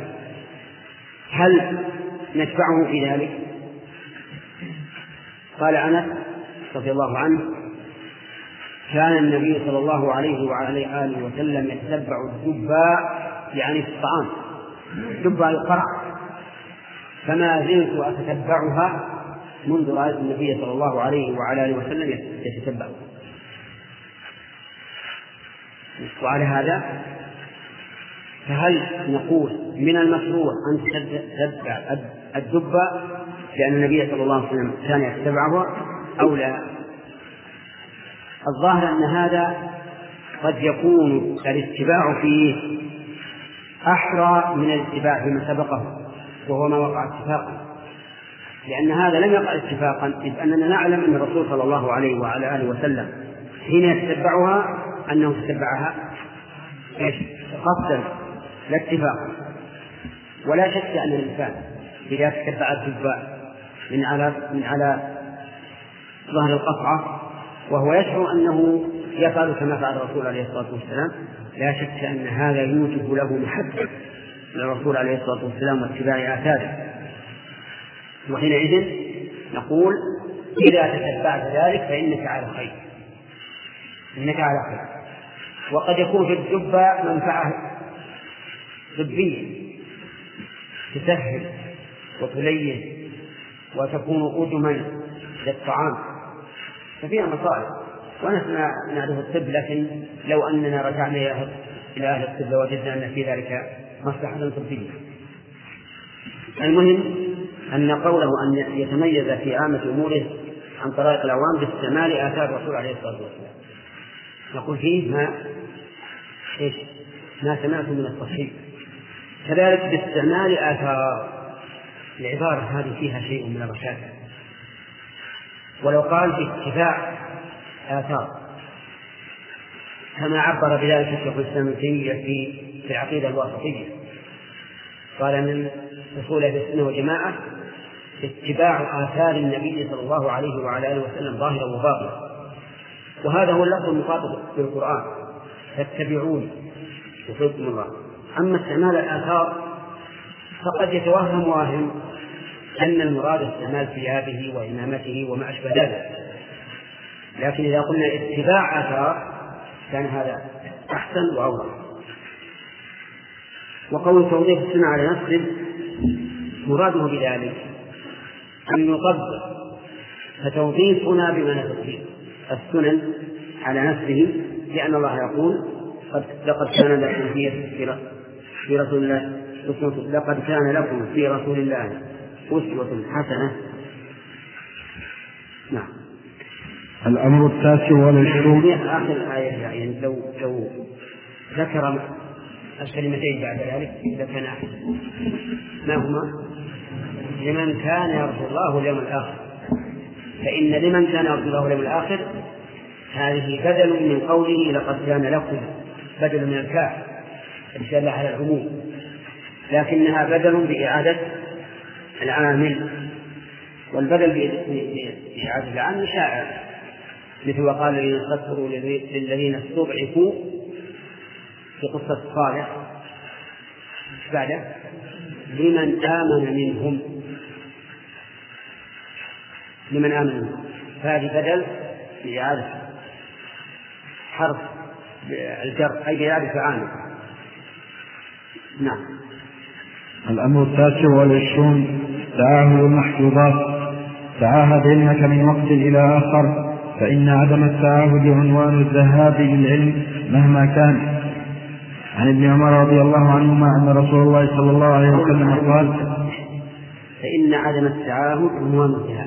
هل نتبعه في ذلك؟ قال أنس: رضي الله عنه كان النبي صلى الله عليه وعلى آله وسلم يتتبع الدباء يعني في الطعام، الدباء القرع، فما زلت أتتبعها منذ رأيت النبي صلى الله عليه وعلى آله وسلم يتتبعها. وعلى هذا فهل نقول من المشروع أن تتبع الدباء لأن النبي صلى الله عليه وسلم كان يتبعه أو لا؟ الظاهر أن هذا قد يكون الاتباع فيه أحرى من الاتباع فيما سبقه وهو ما وقع اتفاقا، لأن هذا لم يقع اتفاقا، إذ أننا نعلم أن الرسول صلى الله عليه وعلى آله وسلم حين يتبعها أنه تتبعها قصدا لا اتفاقا. ولا شك أن الإنسان إذا تتبع الدباء من على من على ظهر القطعة وهو يشعر أنه يفعل كما فعل الرسول عليه الصلاة والسلام، لا شك أن هذا يوجب له محبة للرسول عليه الصلاة والسلام واتباع آثاره. وحينئذ نقول إذا تتبعت ذلك فإنك على خير، إنك على خير. وقد يكون في الدباء منفعة طبية تسهل وتلين وتكون أدما للطعام، ففيها مصالح، ونحن نعرف الطب، لكن لو أننا رجعنا إلى أهل الطب لوجدنا أن في ذلك مصلحة طبية. المهم أن قوله أن يتميز في عامة أموره عن طرائق العوام باستعمال آثار الرسول عليه الصلاة والسلام، نقول فيه ما إيش ما سمعت من التصحيح. كذلك باستعمال آثار، العبارة هذه فيها شيء من الرشاد، ولو قال باتباع آثار كما عبر بذلك شيخ الإسلام ابن تيمية في في العقيدة الواسطية، قال من أصول أهل السنة والجماعة اتباع آثار النبي صلى الله عليه وعلى آله وسلم ظاهرا وباطنا، وهذا هو اللفظ المخاطب في القرآن فاتبعوني يحبكم الله. أما استعمال الآثار فقد يتوهم واهم أن المراد استعمال ثيابه وإمامته وما أشبه ذلك، لكن إذا قلنا اتباع آثار كان هذا أحسن وأوضح. وقول توظيف السنة على نفسه مراده بذلك أن يطبق، فتوظيفنا بمعنى تطبيق السنن على نفسه، لأن الله يقول لقد كان لكم في رسول الله لقد كان لكم في رسول الله أسوة حسنة. نعم. الأمر التاسع والعشرون آخر الآية، يعني لو لو ذكر الكلمتين بعد ذلك لكان أحسن. ما هما؟ لمن كان يرجو الله واليوم الآخر، فإن لمن كان يرجو الله واليوم الآخر هذه بدل من قوله لقد كان لكم، بدل من الكاف الدالة على العموم، لكنها بدل بإعادة العامل، والبدل بإعادة العامل شائع، مثل وقال الذين استكبروا للذين استضعفوا في قصة صالح بعد لمن آمن منهم، لمن آمن منهم، فهذه بدل بإعادة حرف الجر أي بإعادة عامل. نعم. الأمر التاسع والعشرون تعاهد المحفوظات. تعاهد علمك من وقت إلى آخر، فإن عدم التعاهد عنوان الذهاب للعلم مهما كان. عن ابن عمر رضي الله عنهما أن رسول الله صلى الله عليه وسلم قال: فإن عدم التعاهد عنوان الذهاب،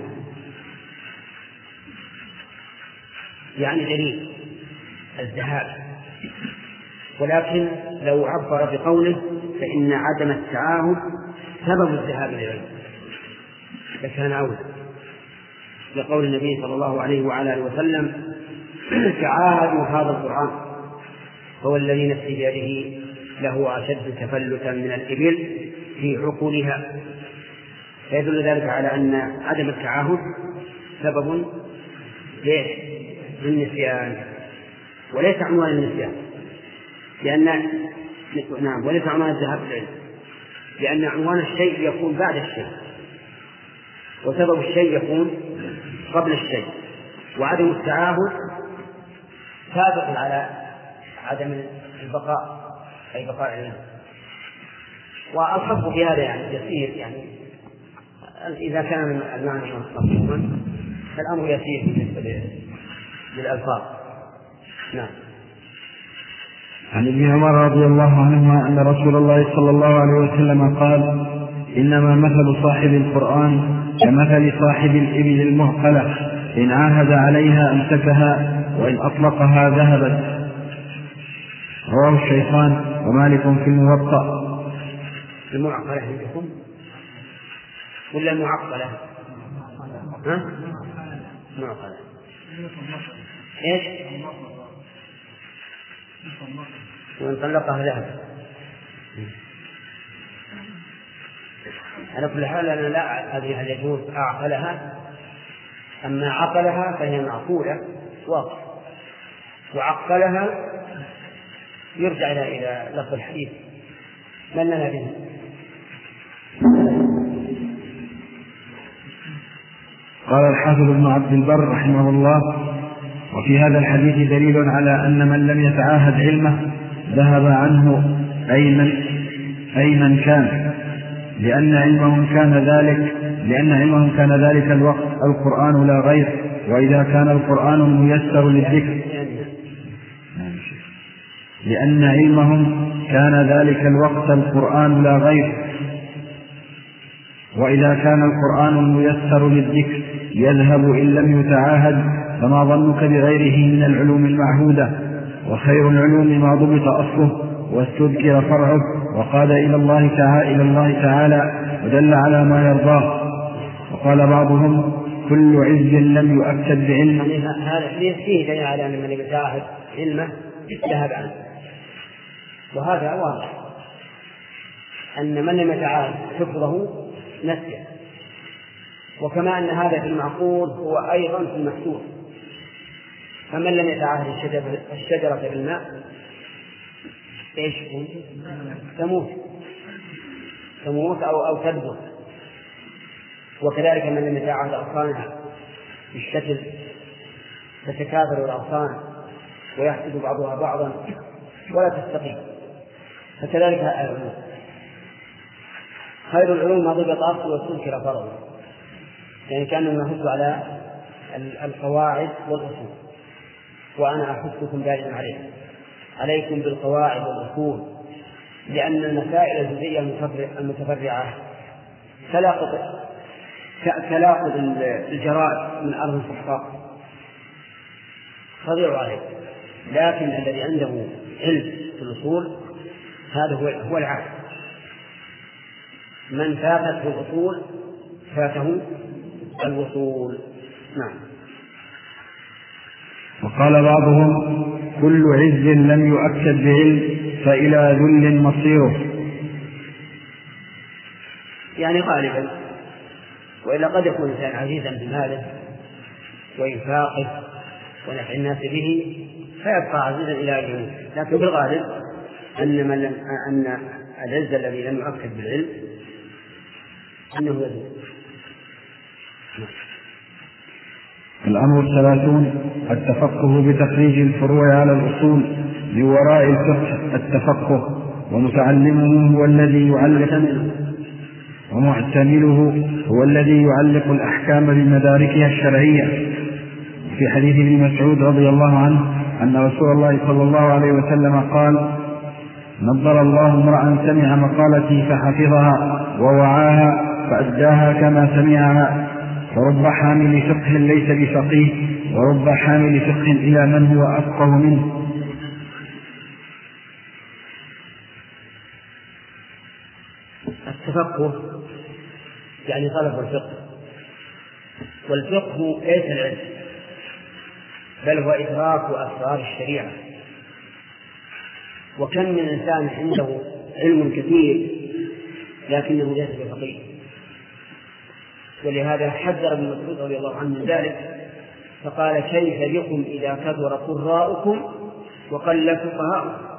يعني دليل الذهاب، ولكن لو عبر بقوله فإن عدم التعاهد سبب الذهاب للعلم لكان أولى، لقول النبي صلى الله عليه وعلى آله وسلم: تعاهدوا هذا القرآن هو الذي نفسي بيده له أشد تفلتا من الإبل في عقولها. فيدل ذلك على أن عدم التعاهد سبب للنسيان وليس عنوان النسيان، لأن نعم وليس عنوان الذهاب للعلم، لأن عنوان الشيء يكون بعد الشيء، وسبب الشيء يكون قبل الشيء. وعدم التعاهد سابق على عدم البقاء أي بقاء العلم. والحق في هذا يعني يسير، يعني إذا كان المعنى مفهوما فالأمر يسير بالنسبة للألفاظ. نعم. عن ابن عمر رضي الله عنهما أن رسول الله صلى الله عليه وسلم قال: إنما مثل صاحب القرآن كمثل صاحب الإبل المهقلة، إن عاهد عليها أمسكها وإن أطلقها ذهبت. رواه الشيخان ومالك في الموطأ. المعقلة عندكم ولا المعقلة؟ ها؟ معقلة. إيش؟ وإن طلقها ذهب. على كل حال أنا لا أدري هل يجوز أعقلها، أما عقلها فهي معقولة واضح، وعقلها يرجع إلى إلى لفظ الحديث من لنا به. قال الحافظ ابن عبد البر رحمه الله: وفي هذا الحديث دليل على أن من لم يتعاهد علمه ذهب عنه أي من, أي من كان، لأن علمهم كان ذلك لأن علمهم كان ذلك الوقت القرآن لا غير، وإذا كان القرآن الميسر للذكر لأن علمهم كان ذلك الوقت القرآن لا غير وإذا كان القرآن الميسر للذكر يذهب إن لم يتعاهد، فما ظنك بغيره من العلوم المعهودة؟ وخير العلوم ما ضبط أصله واستذكر فرعه وقاد إلى الله تعالى, إلى الله تعالى ودل على ما يرضاه. وقال بعضهم: كل عز لم يؤكد بعلم. هذا فيه دليل على أن من يتعاهد علمه ذهب عنه، وهذا واضح أن من لم يتعاهد حفظه نسيه، وكما أن هذا في المعقول هو أيضا في المحسوس. فمن لم يتعاهد الشجرة بالماء إيش تموت تموت أو أو تدبر، وكذلك من لم يتعاهد أغصانها بالشكل تتكاثر الأغصان ويحسد بعضها بعضا ولا تستقيم، فكذلك العلوم. خير العلوم ما ضبط أصله واستذكر فرعه، يعني كان نحث على القواعد والأصول، وأنا أحثكم دائما عليه عليكم بالقواعد والأصول، لأن المسائل الجزئية المتفرعة كلاقط الجراد من أرض صحراء تضيع عليه، لكن الذي عنده علم في الأصول هذا هو هو العالم. من فاتته الأصول فاته الوصول. نعم. وقال بعضهم: كل عز لم يؤكد بعلم فإلى ذل مصيره. يعني غالبا، وإلا قد يكون الإنسان عزيزا بماله وإنفاقه ونفع الناس به فيبقى عزيزا إلى أجله، لكن بالغالب أن من لم أن العز الذي لم يؤكد بالعلم أنه يزول. الأمر الثلاثون: التفقه بتخريج الفروع على الأصول، من وراء الفقه التفقه، ومتعلمه هو الذي يعلق ومعتمله هو الذي يعلق الأحكام بمداركها الشرعية. في حديث ابن مسعود رضي الله عنه أن رسول الله صلى الله عليه وسلم قال: نظر الله امرأ سمع مقالتي فحفظها ووعاها فأداها كما سمعها، ورب حامل فقه ليس بفقيه، ورب حامل فقه إلى من هو أفقه منه. التفقه يعني طلب الفقه، والفقه ليس العلم بل هو إدراك أسرار الشريعة. وكم من إنسان عنده علم كثير لكنه ليس بفقيه، ولهذا حذر ابن مسعود رضي الله عنه من ذلك فقال: كيف بكم إذا كثر قراؤكم وقل فقهاؤكم؟